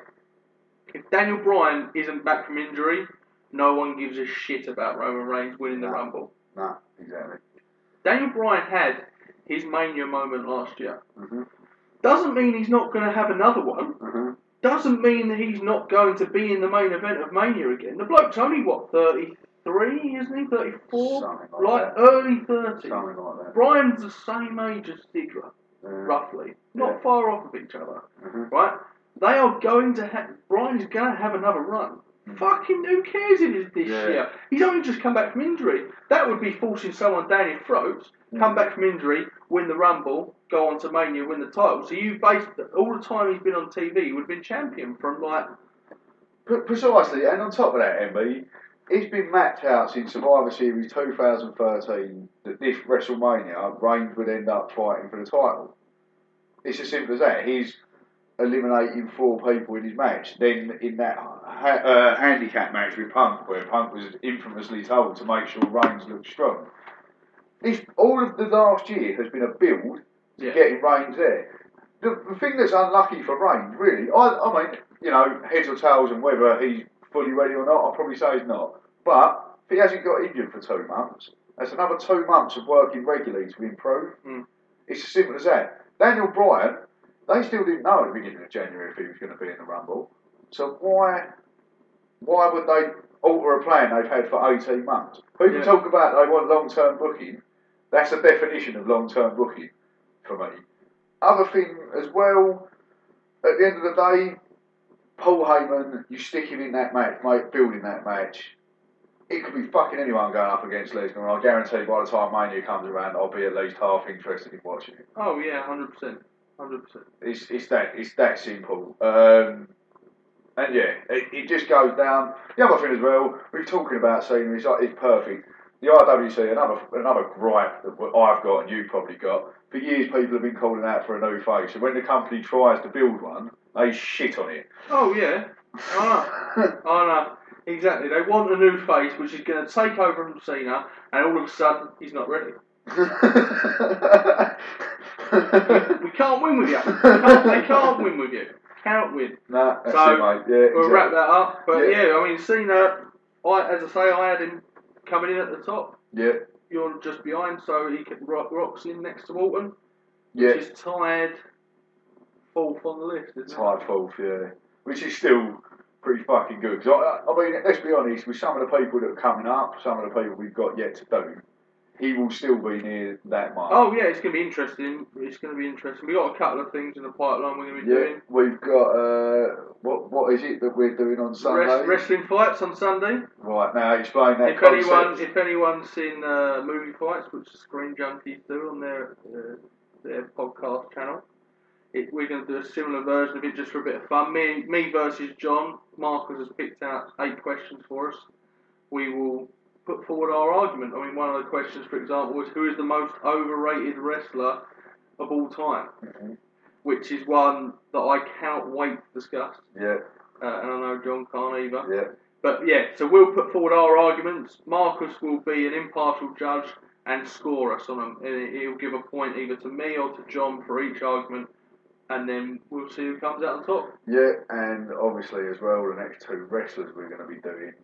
if Daniel Bryan isn't back from injury, no one gives a shit about Roman Reigns winning the No. Rumble. No, exactly. Daniel Bryan had his Mania moment last year. Mm-hmm. Doesn't mean he's not going to have another one. Mm-hmm. Doesn't mean that he's not going to be in the main event of Mania again. The bloke's only, what, thirty-three, isn't he? thirty-four? Something like Like that. early thirties. Something like that. Bryan's the same age as Ziggler, Yeah. roughly. Not Yeah. far off of each other. Mhm. Right? They are going to have... Bryan is going to have another run. Fucking who cares if it's this Yeah. year? He's only just come back from injury. That would be forcing someone down your throats, come back from injury, win the Rumble, go on to Mania, win the title. So you based all the time he's been on T V, he would have been champion from like... Pre- Precisely, and on top of that, M B, it's been mapped out since Survivor Series two thousand thirteen that this WrestleMania, Reigns would end up fighting for the title. It's as simple as that. He's eliminating four people in his match. Then in that ha- uh, handicap match with Punk, where Punk was infamously told to make sure Reigns looked strong. This, all of the last year has been a build to Yeah. getting Reigns there. The, the thing that's unlucky for Reigns, really, I, I mean, you know, heads or tails and whether he's fully ready or not, I'll probably say he's not. But if he hasn't got injured for two months, that's another two months of working regularly to improve. Mm. It's as simple as that. Daniel Bryan, they still didn't know at the beginning of January if he was going to be in the Rumble. So why, why would they alter a plan they've had for eighteen months? People Yeah. talk about they want long-term booking. That's the definition of long-term booking for me. Other thing as well, at the end of the day, Paul Heyman, you stick him in that match, mate, building that match. It could be fucking anyone going up against Lesnar, and I guarantee by the time Mania comes around, I'll be at least half interested in watching it. Oh yeah, one hundred percent. one hundred percent. It's it's that it's that simple. Um, and yeah, it, it just goes down. The other thing as well, we're talking about Cena. It's like it's perfect. The I W C, another another gripe that I've got and you've probably got. For years, people have been calling out for a new face, and when the company tries to build one, they shit on it. Oh yeah, I know, I know, exactly. They want a new face which is going to take over from Cena, and all of a sudden he's not ready. we can't win with you. We can't, they can't win with you. cannot win. Nah, that's so it, mate. Yeah, we'll exactly. wrap that up. But Yeah. yeah, I mean, Cena, I, as I say, I had him coming in at the top. Yeah. You're just behind, so he can rock, rocks in next to Orton. Yeah. Which is tied fourth on the list, isn't it? Tied fourth, yeah. Which is still pretty fucking good. 'Cause I, I mean, let's be honest, with some of the people that are coming up, some of the people we've got yet to do, he will still be near that mark. Oh yeah, it's going to be interesting. It's going to be interesting. We've got a couple of things in the pipeline we're going to be Yeah, doing. we've got, uh, what what is it that we're doing on Sunday? Rest, wrestling fights on Sunday. Right, now explain that If concept. anyone, if anyone's seen uh, movie fights, which Screen Junkies do on their uh, their podcast channel, it, we're going to do a similar version of it just for a bit of fun. Me, me versus John. Marcus has picked out eight questions for us. We will put forward our argument. I mean, one of the questions, for example, was who is the most overrated wrestler of all time, mm-hmm. which is one that I cannot wait to discuss. Yeah. Uh, and I know John can't either. Yeah. But yeah, so we'll put forward our arguments. Marcus will be an impartial judge and score us on them. And he'll give a point either to me or to John for each argument, and then we'll see who comes out on top. Yeah, and obviously as well, the next two wrestlers we're going to be doing.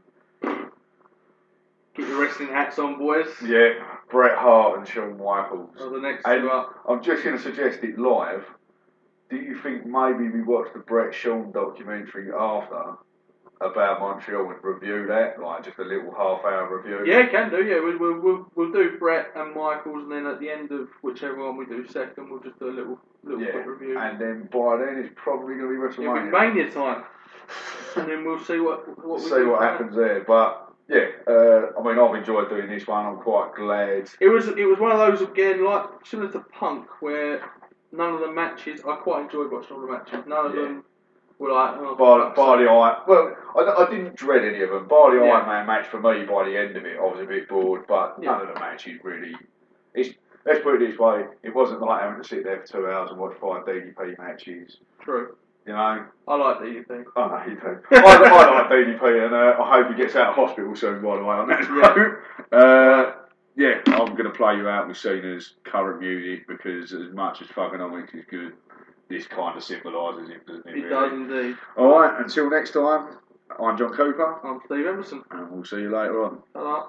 Get your wrestling hats on, boys. Yeah, Bret Hart and Shawn Michaels. Oh, the next and two up. I'm just going to suggest it live. Do you think maybe we watch the Bret Shawn documentary after about Montreal and review that, like just a little half-hour review? Yeah, can do. Yeah, we'll we'll we'll, we'll do Bret and Michaels, and then at the end of whichever one we do second, we'll just do a little little Yeah, quick review. and then by then it's probably going to be It'll be WrestleMania. Mania time, and then we'll see what what we See do what from happens there, but. Yeah, uh, I mean, I've enjoyed doing this one. I'm quite glad. It was it was one of those again, like similar to Punk, where none of the matches I quite enjoyed watching all the matches. None of Yeah. them were like oh, Bar, bar the Iron, well, I, I didn't dread any of them. Bar the Yeah. Iron Man match for me, by the end of it, I was a bit bored. But Yeah. none of the matches really. It's, let's put it this way: it wasn't like having to sit there for two hours and watch five D D P matches. True. You know. I like D D P. I know you do. I, I like D D P, and uh, I hope he gets out of hospital soon. By the way, on that note. Uh, yeah, I'm going to play you out with Cena's current music because as much as Thugonomics is good, this kind of symbolises him, doesn't it? It really? does indeed. All right, until next time, I'm John Cooper. I'm Steve Emerson. And we'll see you later on. Ta-da.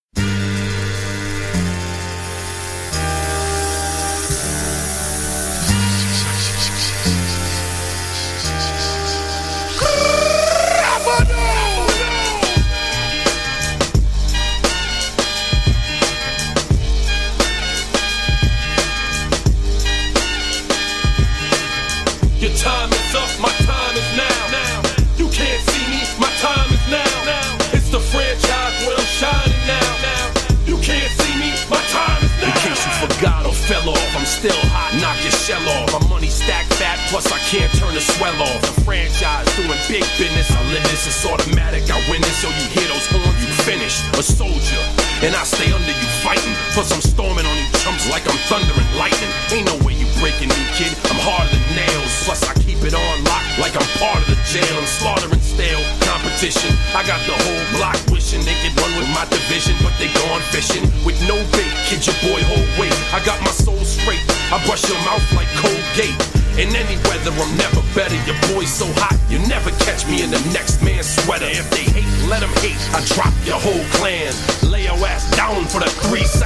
Your time is up, my time is now. now. You can't see me, my time is now. now. It's the franchise where I'm shining now. now. You can't see me, my time is now. In case you forgot or fell off, I'm still hot, knock your shell off. My money stacked fat, plus I can't turn the swell off. The franchise doing big business, I live this, it's automatic. I win this, so you hear those horns, you finished. A soldier, and I stay under you fighting. Plus I'm storming on you chumps like I'm thunder and lightning. Ain't no way you breaking me, kid, I'm harder than nails. Plus I keep it on lock like I'm part of the jail. I'm slaughtering stale competition. I got the whole block wishing they could run with my division, but they gone fishing with no bait. Kid, your boy hold weight. I got my soul straight. I brush your mouth like Colgate. In any weather, I'm never better. Your boy's so hot, you never catch me in the next man's sweater. If they hate, let them hate. I drop your whole clan. Lay your ass down for the three seconds.